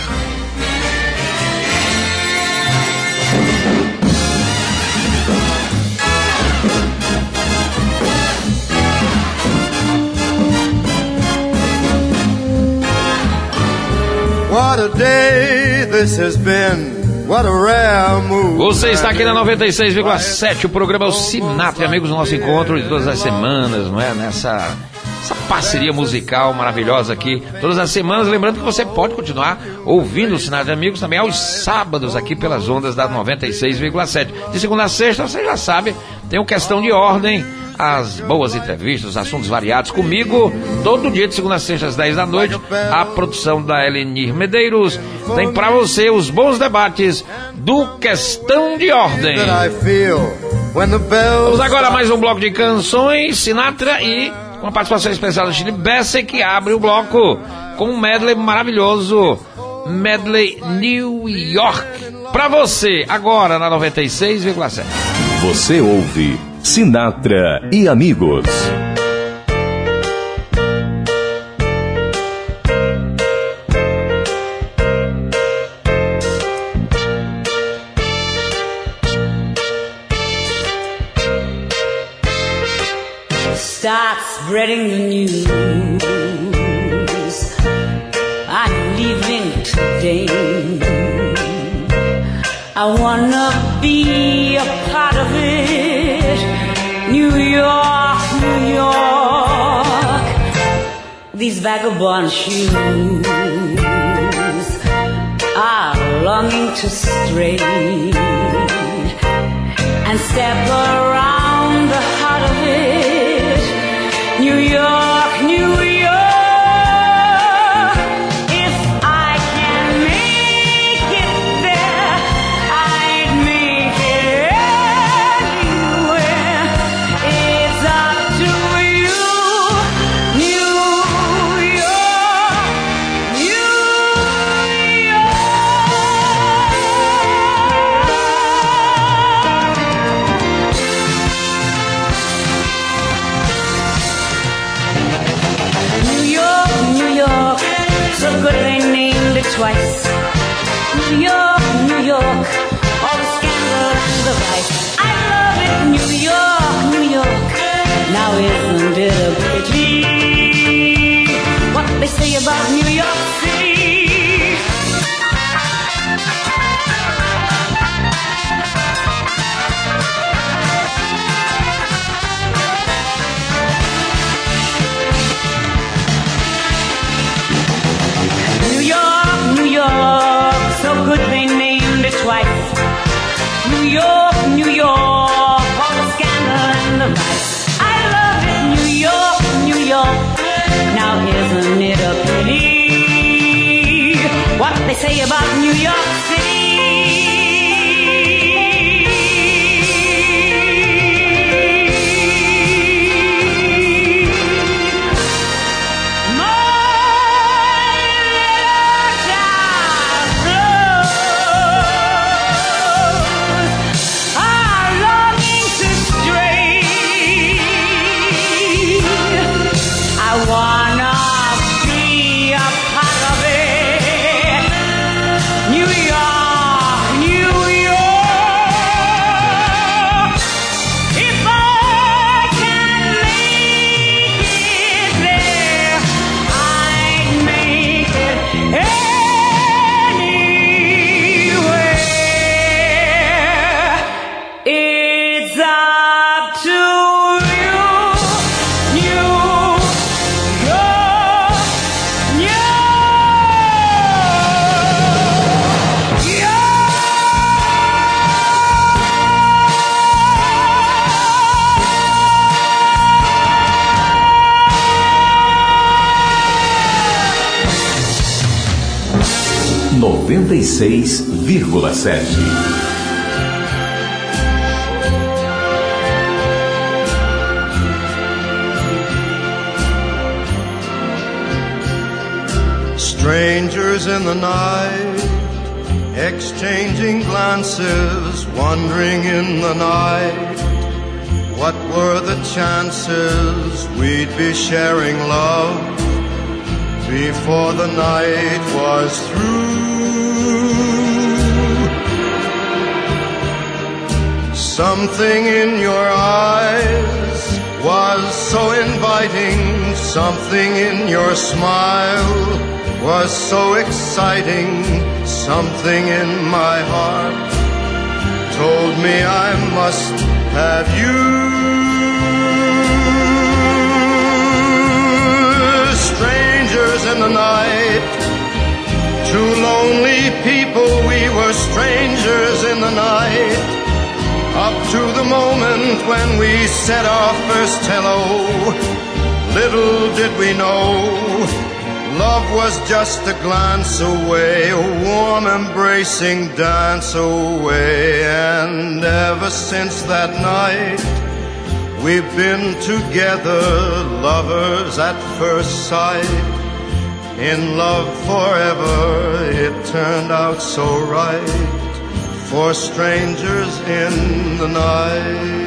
What a day this has been. What a rare move. Você está aqui na 96,7, o programa é o Sinatra, amigos, o nosso encontro de todas as semanas, não é? Nessa parceria musical maravilhosa aqui, todas as semanas. Lembrando que você pode continuar ouvindo o Sinatra, amigos, também aos sábados aqui pelas ondas da 96,7. De segunda a sexta, você já sabe, tem o Questão de Ordem, as boas entrevistas, os assuntos variados comigo, todo dia de segunda a sexta às 10 da noite. A produção da Elenir Medeiros tem pra você os bons debates do Questão de Ordem. Vamos agora a mais um bloco de canções, Sinatra, e com a participação especial do Chile Bessie, que abre o bloco com um medley maravilhoso, medley New York, pra você, agora na 96,7. Você ouve Sinatra e Amigos. Start spreading the news. I'm leaving today. I wanna be a part of it. New York, New York. These vagabond shoes are longing to stray and step around the heart of it. New York, New York. If I can make it there, I'd make it anywhere. It's up to you. New York, New York. twice. New York, New York, all the scandal and the vice. I love it, New York, New York. Now isn't it a pity what they say about New York City? New York, New York, so good they named it twice. New York, New York, all the scandal and the vice. I love it, New York, New York. Now isn't it a pity what they say about New York City? noventa e 96,7. Strangers in the night, exchanging glances, wandering in the night. What were the chances we'd be sharing love before the night was through? Something in your eyes was so inviting, something in your smile was so exciting, something in my heart told me I must have you. Strangers in the night, two lonely people, we were strangers in the night, up to the moment when we said our first hello. Little did we know, love was just a glance away, a warm embracing dance away. And ever since that night, we've been together, lovers at first sight, in love forever. It turned out so right for strangers in the night.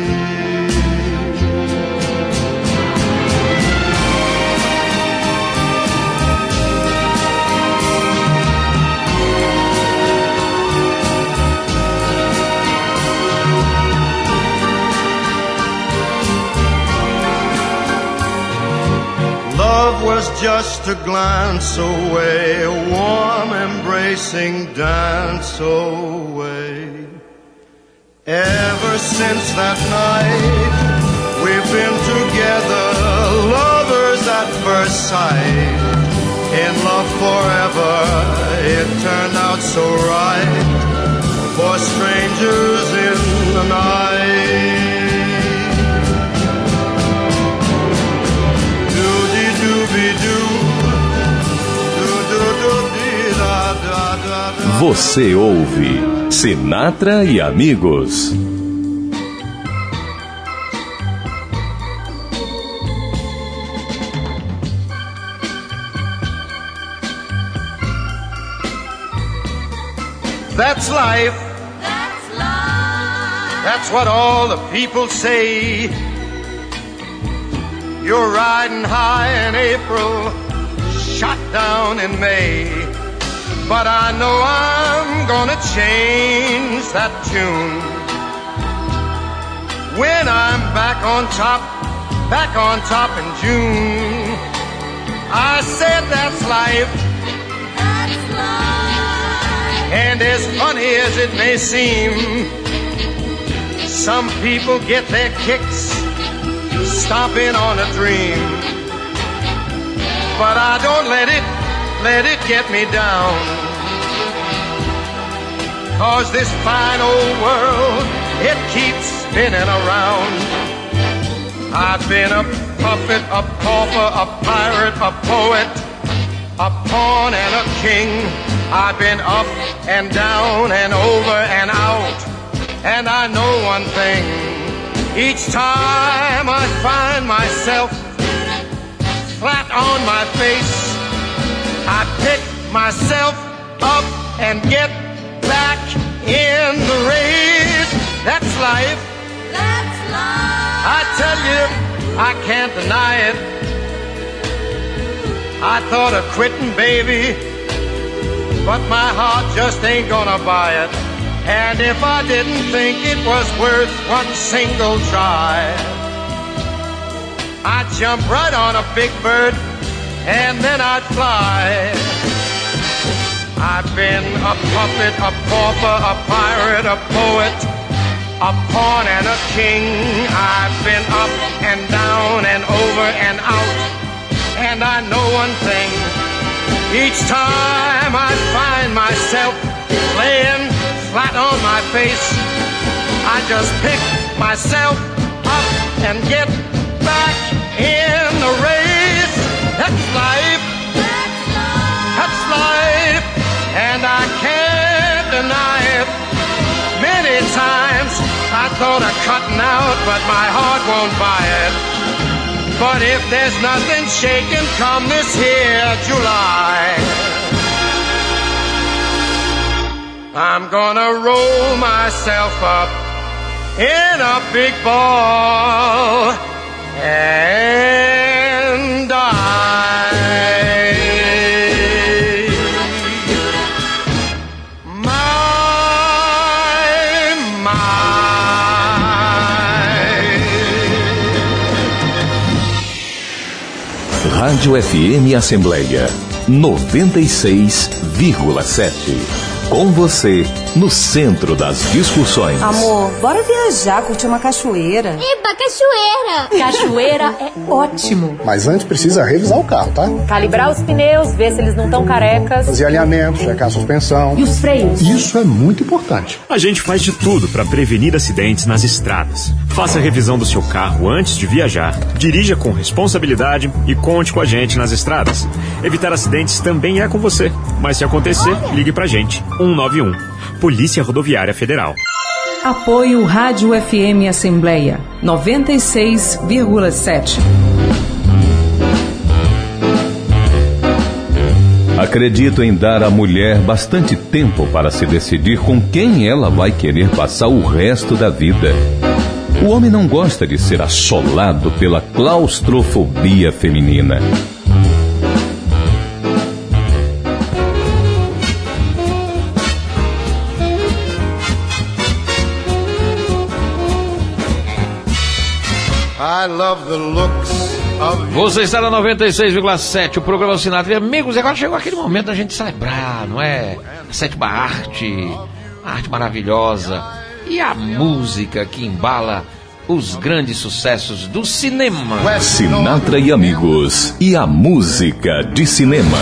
Love was just a glance away, a warm embracing dance away. Ever since that night, we've been together, lovers at first sight, in love forever. It turned out so right for strangers in the night. Você ouve Sinatra e Amigos. That's life. That's life. That's what all the people say. You're riding high in April, shot down in May. But I know I'm gonna change that tune when I'm back on top in June. I said that's life. That's life. And as funny as it may seem, some people get their kicks stomping on a dream. But I don't let it get me down. 'Cause this fine old world, it keeps spinning around. I've been a puppet, a pauper, a pirate, a poet, a pawn and a king. I've been up and down and over and out. And I know one thing, each time I find myself flat on my face, I pick myself up and get back in the race. That's life. That's life. I tell you, I can't deny it. I thought of quitting, baby, but my heart just ain't gonna buy it. And if I didn't think it was worth one single try, I'd jump right on a big bird and then I'd fly. I've been a puppet, a pauper, a pirate, a poet, a pawn and a king. I've been up and down and over and out. And I know one thing, each time I find myself laying flat on my face, I just pick myself up and get back in the race. That's life. That's life. And I can't deny it. Many times I thought of cutting out, but my heart won't buy it. But if there's nothing shaking come this here July, I'm gonna roll myself up in a big ball and die. Rádio FM Assembleia 96,7. Com você, no centro das discussões. Amor, bora viajar, curtir uma cachoeira. Eba, cachoeira! Cachoeira é ótimo. Mas antes precisa revisar o carro, tá? Calibrar os pneus, ver se eles não estão carecas. Fazer alinhamento, checar a suspensão. E os freios? Isso é muito importante. A gente faz de tudo para prevenir acidentes nas estradas. Faça a revisão do seu carro antes de viajar. Dirija com responsabilidade e conte com a gente nas estradas. Evitar acidentes também é com você. Mas se acontecer, ligue pra gente. 191. Polícia Rodoviária Federal. Apoio Rádio FM Assembleia 96,7. Acredito em dar à mulher bastante tempo para se decidir com quem ela vai querer passar o resto da vida. O homem não gosta de ser assolado pela claustrofobia feminina. I love the looks of... Você está na 96,7, o programa Sinatra. Amigos, agora chegou aquele momento da gente celebrar, não é? A sétima arte, a arte maravilhosa e a música que embala os grandes sucessos do cinema. Sinatra e amigos, e a música de cinema.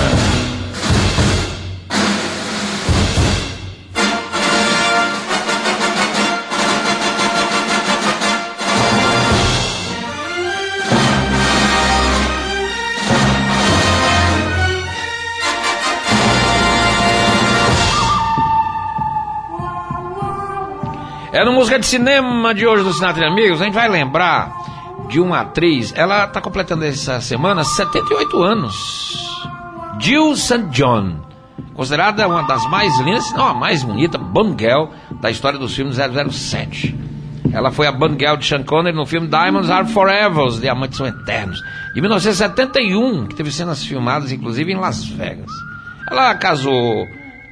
É no Música de Cinema de hoje do Sinatra e Amigos, a gente vai lembrar de uma atriz, ela está completando essa semana 78 anos. Jill St. John, considerada uma das mais lindas, se não a mais bonita, Bond Girl da história dos filmes 007. Ela foi a Bond Girl de Sean Connery no filme Diamonds Are Forever, Os Diamantes São Eternos, de 1971, que teve cenas filmadas inclusive em Las Vegas. Ela casou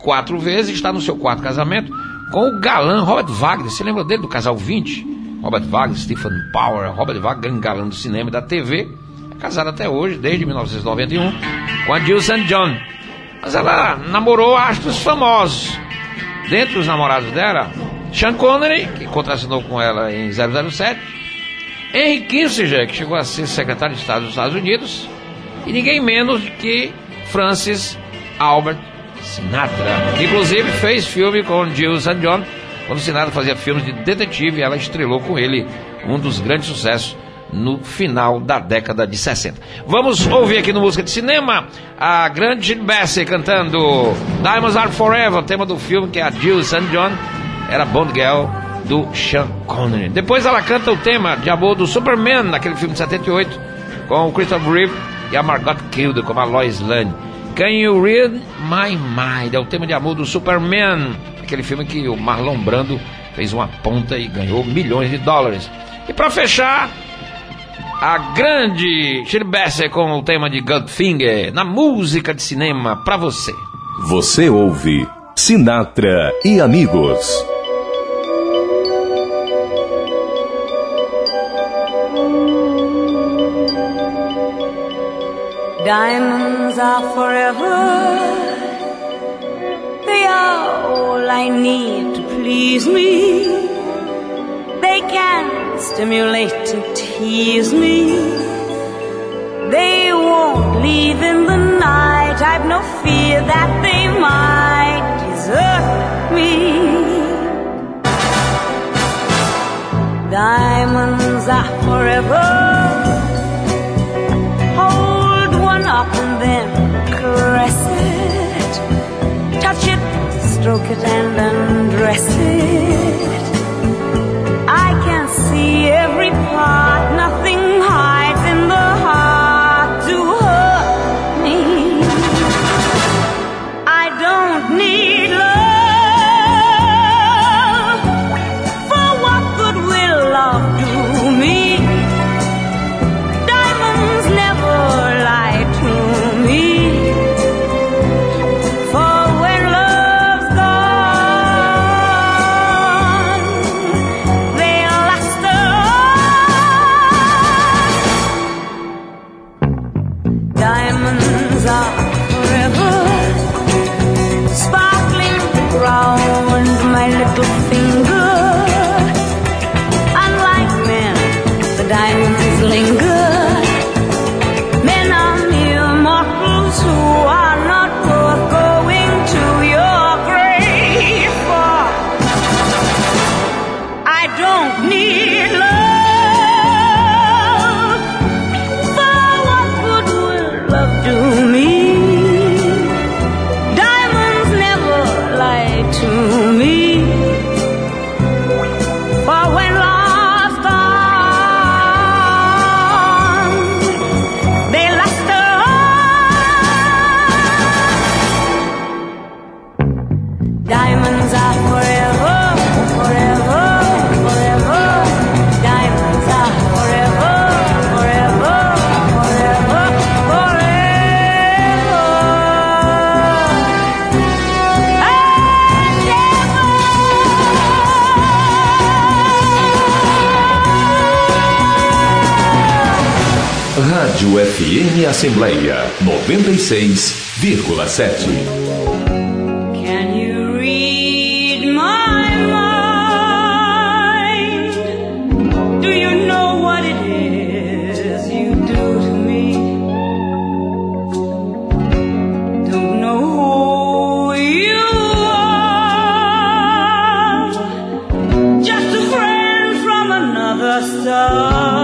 4 vezes, está no seu 4º casamento com o galã Robert Wagner. Você lembra dele, do Casal 20? Robert Wagner, Stephen Power. Robert Wagner, grande galã do cinema e da TV. É casado até hoje, desde 1991, com a Jill St. John. Mas ela namorou astros famosos. Dentre os namorados dela, Sean Connery, que contracenou com ela em 007, Henry Kissinger, que chegou a ser secretário de Estado dos Estados Unidos, e ninguém menos do que Francis Albert Sinatra, que inclusive fez filme com Jill St. John. Quando Sinatra fazia filmes de detetive, ela estrelou com ele um dos grandes sucessos no final da década de 60. Vamos ouvir aqui no Música de Cinema a grande Shirley Bassey cantando Diamonds Are Forever, tema do filme que a Jill St. John era Bond Girl do Sean Connery. Depois ela canta o tema de amor do Superman, naquele filme de 78, com o Christopher Reeve e a Margot Kidder como a Lois Lane. Can You Read My Mind? É o tema de amor do Superman, aquele filme que o Marlon Brando fez uma ponta e ganhou milhões de dólares. E para fechar, a grande Shirley Bassey com o tema de Goldfinger, na Música de Cinema para você. Você ouve Sinatra e Amigos. Diamonds are forever. They are all I need to please me. They can stimulate and tease me. They won't leave in the night. I've no fear that they might desert me. Diamonds are forever. Hold one up and then caress it. Touch it, stroke it and undress it. I can see every part, nothing hides in the heart to hurt me. I don't need love, for what good will love do me? Diamonds never lie to me, for when love's gone, diamonds are forever, sparkling round my little finger. Unlike men, the diamonds linger. Men are mere mortals who are not worth going to your grave for. I don't need love, for what good will love do me? Diamonds never lie to me, for when love's gone, they luster on. Diamonds are forever, forever, forever. Diamonds are forever, forever, forever, forever. Rádio FM Assembleia 96,7. Can you read my mind? Do you know what it is you do to me? Don't know who you are, just a friend from another star.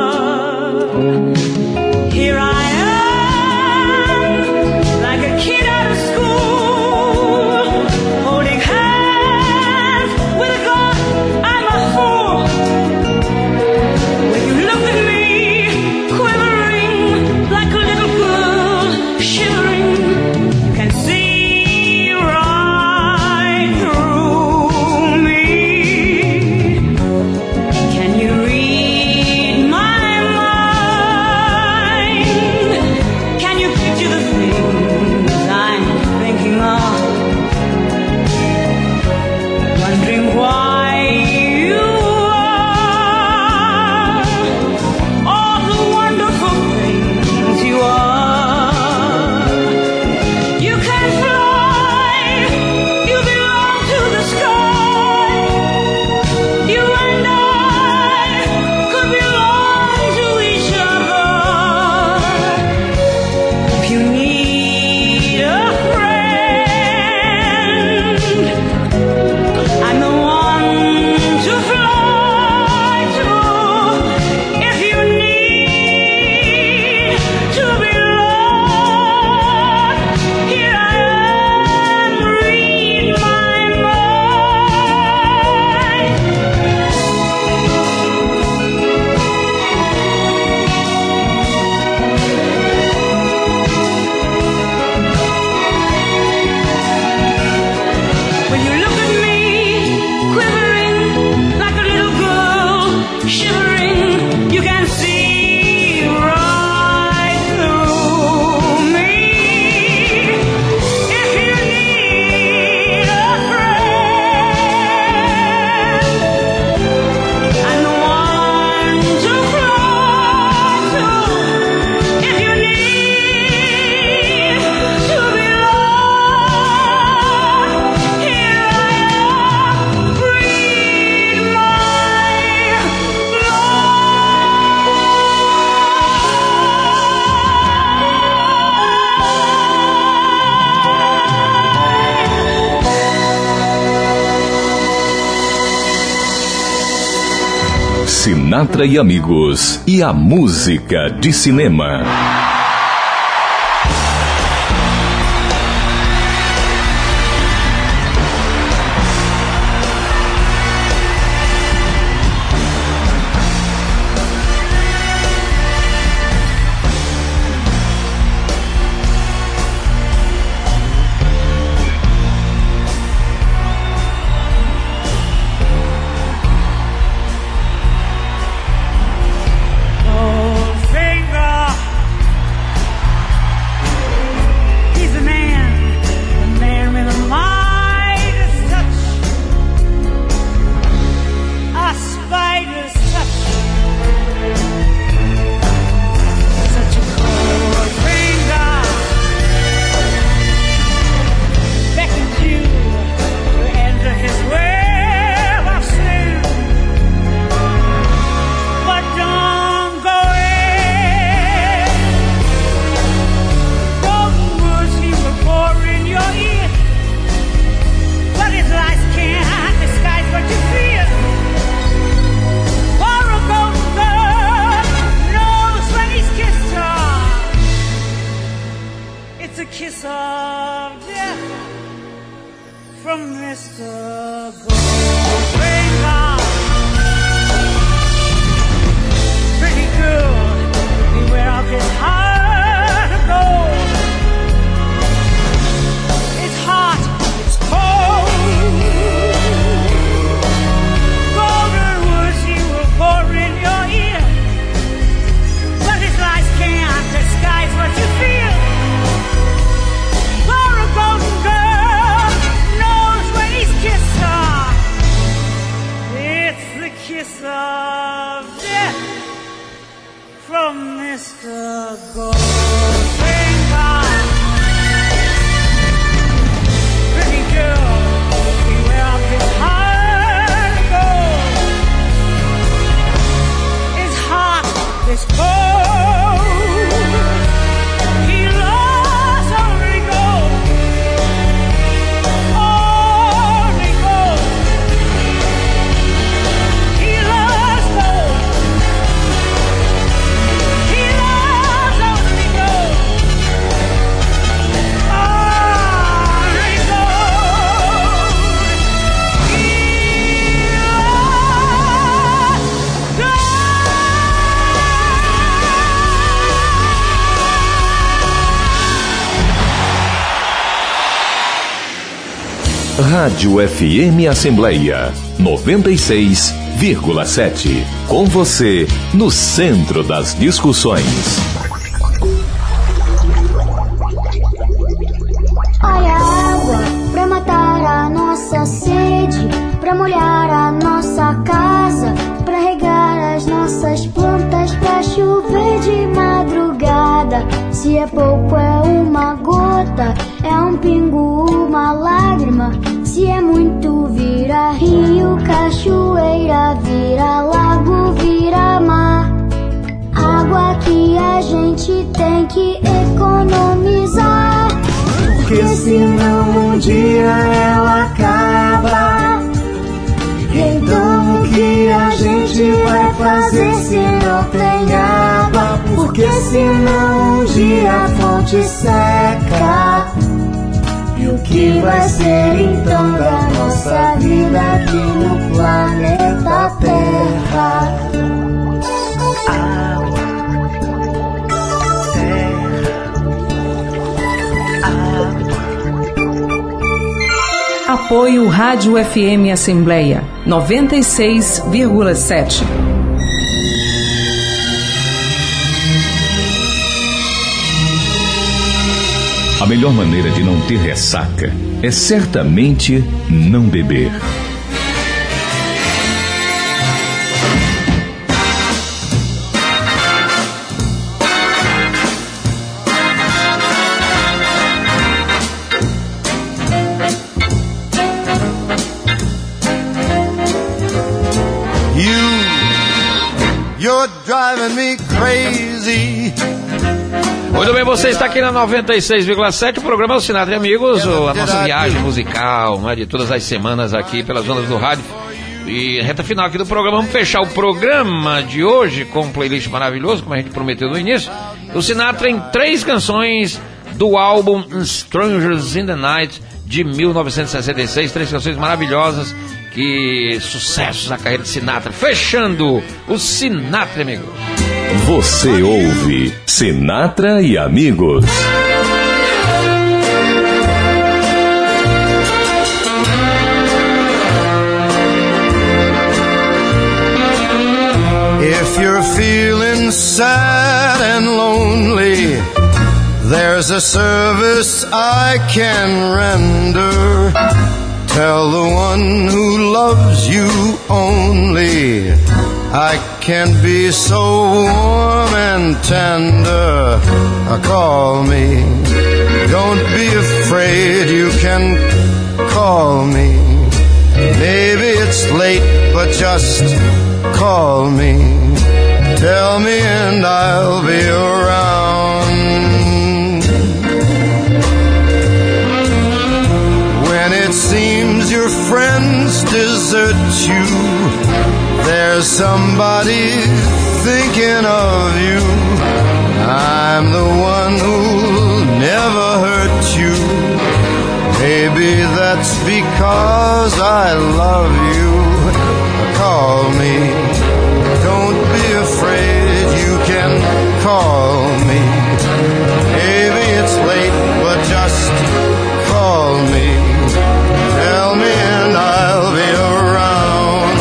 Here I am, like a kid out of school, holding hands with a gun. I'm a fool. When you look at me, quivering like a little girl, shivering, you can see right through me. Can you read my por Sinatra e Amigos e a música de cinema. Rádio FM Assembleia 96,7. Com você, no centro das discussões. Olha a água pra matar a nossa sede, pra molhar a nossa casa, pra regar as nossas plantas, pra chover de madrugada. Se é pouco é uma gota, é um pingo, uma lágrima. Se é muito vira rio, cachoeira, vira lago, vira mar. Água que a gente tem que economizar, porque senão um dia ela acaba. Então o que a gente vai fazer se não tem água? Porque senão um dia a fonte seca. E o que vai ser então da nossa vida aqui no planeta Terra? Água, terra, água. Apoio Rádio FM Assembleia 96,7. A melhor maneira de não ter ressaca é certamente não beber. You're driving me crazy. Muito bem, você está aqui na 96,7, o programa é o Sinatra e Amigos, a nossa viagem musical, né, de todas as semanas aqui pelas ondas do rádio. E reta final aqui do programa, vamos fechar o programa de hoje com um playlist maravilhoso, como a gente prometeu no início. O Sinatra em 3 canções do álbum Strangers in the Night de 1966, 3 canções maravilhosas, que sucessos na carreira de Sinatra, fechando o Sinatra, amigos. Você ouve Sinatra e Amigos. If you're feeling sad and lonely, there's a service I can render. Tell the one who loves you only, I can be so warm and tender. Call me, don't be afraid, you can call me. Maybe it's late, but just call me. Tell me and I'll be around. When it seems your friends desert you, there's somebody thinking of you. I'm the one who'll never hurt you. Maybe that's because I love you. Call me, don't be afraid, you can call me. Maybe it's late, but just call me. Tell me and I'll be around.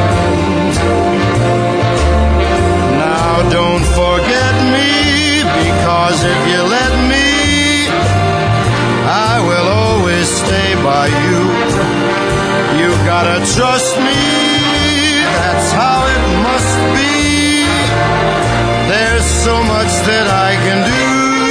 Now don't forget me, because if you let me, I will always stay by you. You gotta trust me, that's how it must be. There's so much that I can do.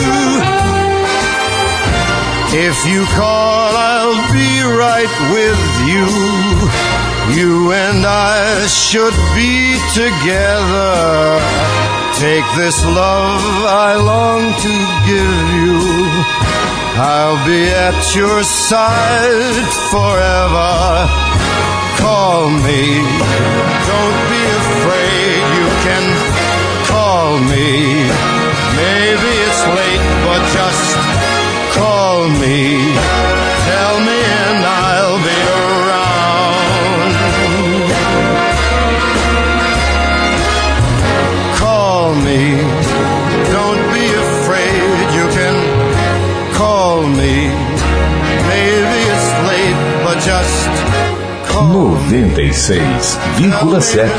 If you call, I'll be right with you. You and I should be together. Take this love I long to give you. I'll be at your side forever. Call me, don't be afraid, you can call me. Maybe it's late, but just call me. Tell me and I'll be around. Call me, don't be afraid, you can call me. Maybe it's late, but just 96,7.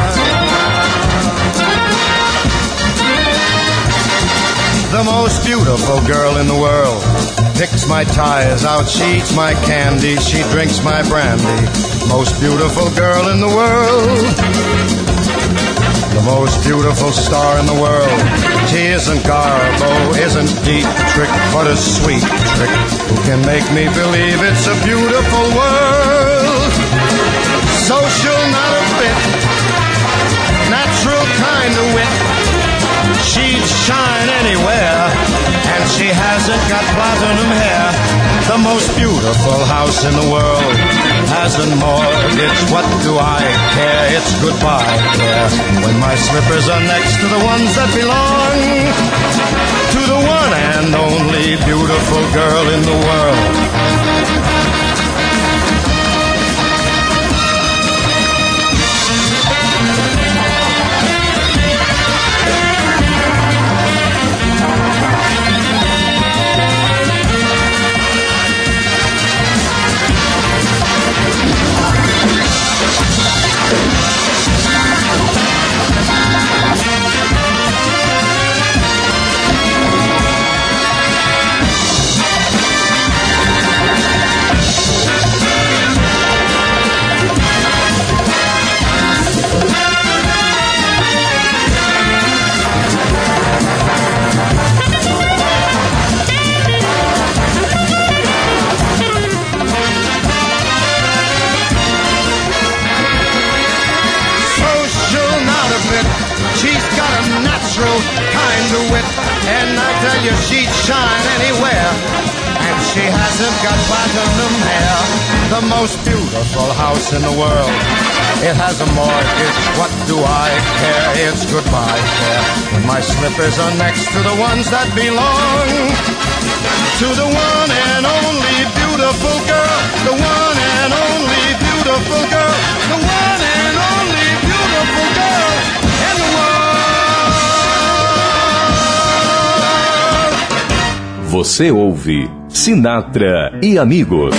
The most beautiful girl in the world picks my tires out, she eats my candy, she drinks my brandy. Most beautiful girl in the world. The most beautiful star in the world. She isn't Garbo, isn't Dietrich, but a sweet trick who can make me believe it's a beautiful world. Social, not a bit. Natural kind of wit. She'd shine anywhere, and she hasn't got platinum hair. The most beautiful house in the world hasn't mortgage. What do I care? It's goodbye care. When my slippers are next to the ones that belong to the one and only beautiful girl in the world. natural kind of wit, and I tell you she'd shine anywhere. And she hasn't got platinum hair. The most beautiful house in the world. It has a mortgage, what do I care? It's goodbye care. When my slippers are next to the ones that belong to the one and only beautiful girl. The one and only beautiful girl. The one and only beautiful girl in the world. Você ouve Sinatra e Amigos.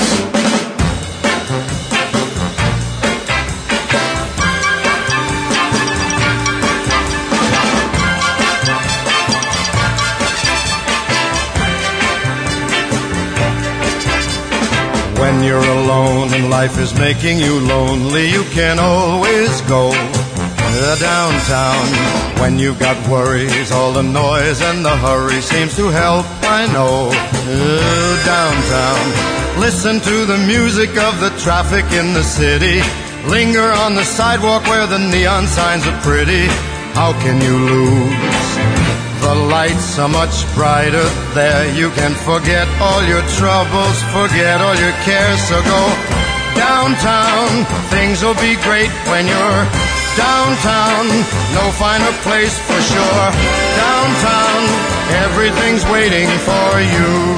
When you're alone and life is making you lonely, you can always go downtown. When you've got worries, all the noise and the hurry seems to help, I know. Downtown. Listen to the music of the traffic in the city. Linger on the sidewalk where the neon signs are pretty. How can you lose? The lights are much brighter there. You can forget all your troubles, forget all your cares. So go downtown. Things will be great when you're downtown. No finer place for sure. Downtown, everything's waiting for you.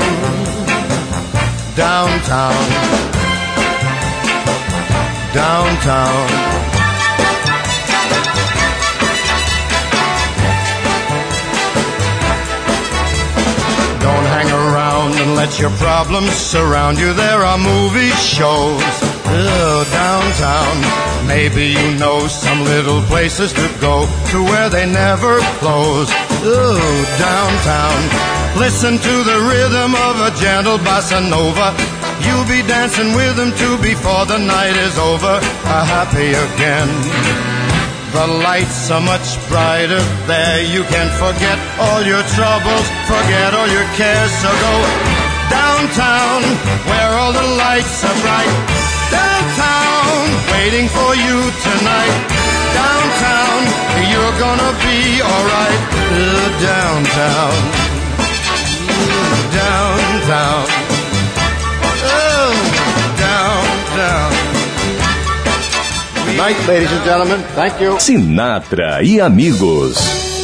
Downtown. Downtown. Don't hang around and let your problems surround you. There are movie shows downtown. Maybe you know some little places to go to where they never close. Downtown. Listen to the rhythm of a gentle bossa nova. You'll be dancing with them too before the night is over. Happy again. The lights are much brighter there. You can forget all your troubles, forget all your cares. So go downtown, where all the lights are bright. Downtown, waiting for you tonight. Downtown, you're gonna be alright. Downtown, downtown, oh, downtown. Good night, ladies and gentlemen. Thank you. Sinatra e Amigos.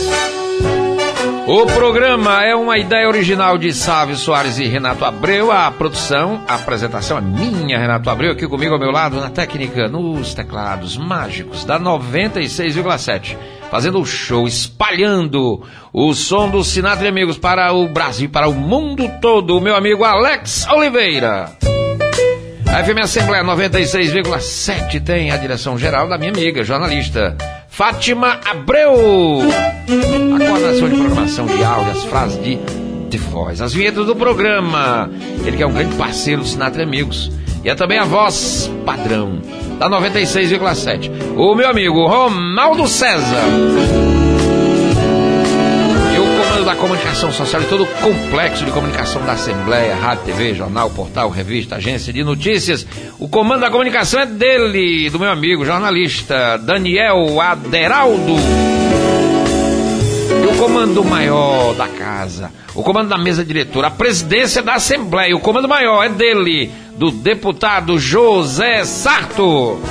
O programa é uma ideia original de Sávio Soares e Renato Abreu. A produção, a apresentação é minha, Renato Abreu, aqui comigo ao meu lado, na técnica, nos teclados mágicos da 96,7. Fazendo o show, espalhando o som do Sinatra e Amigos para o Brasil, para o mundo todo. O meu amigo Alex Oliveira. A FM Assembleia 96,7 tem a direção geral da minha amiga, jornalista Fátima Abreu. A coordenação de programação de áudio, as frases de voz, as vinhetas do programa. Ele que é um grande parceiro do Sinatra e Amigos. E é também a voz padrão da 96,7. O meu amigo Ronaldo César. Da comunicação social e todo o complexo de comunicação da Assembleia, rádio, TV, jornal, portal, revista, agência de notícias. O comando da comunicação é dele, do meu amigo jornalista Daniel Aderaldo. E o comando maior da casa, o comando da mesa diretora, a presidência da Assembleia, o comando maior é dele, do deputado José Sarto.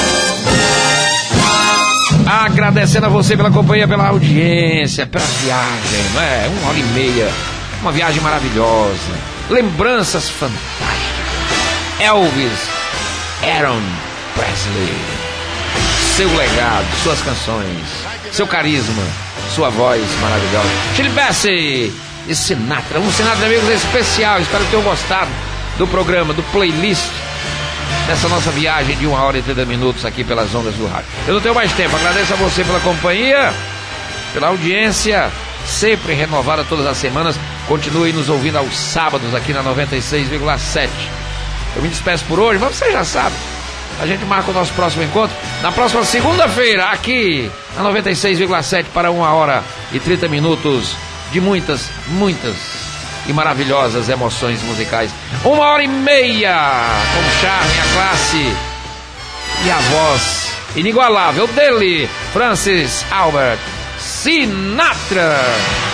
Agradecendo a você pela companhia, pela audiência, pela viagem, não é? 1h30, uma viagem maravilhosa, lembranças fantásticas. Elvis, Aaron Presley, seu legado, suas canções, seu carisma, sua voz maravilhosa. Shirley Bassey e Sinatra, um Sinatra Amigos especial. Espero que tenham gostado do programa, do playlist, nessa nossa viagem de 1h e 30 minutos aqui pelas ondas do rádio. Eu não tenho mais tempo, agradeço a você pela companhia, pela audiência, sempre renovada todas as semanas. Continue nos ouvindo aos sábados aqui na 96,7. Eu me despeço por hoje, mas você já sabe, a gente marca o nosso próximo encontro na próxima segunda-feira, aqui na 96,7, para 1h e 30 minutos de muitas e maravilhosas emoções musicais. 1h30 com charme, a classe e a voz inigualável dele, Francis Albert Sinatra.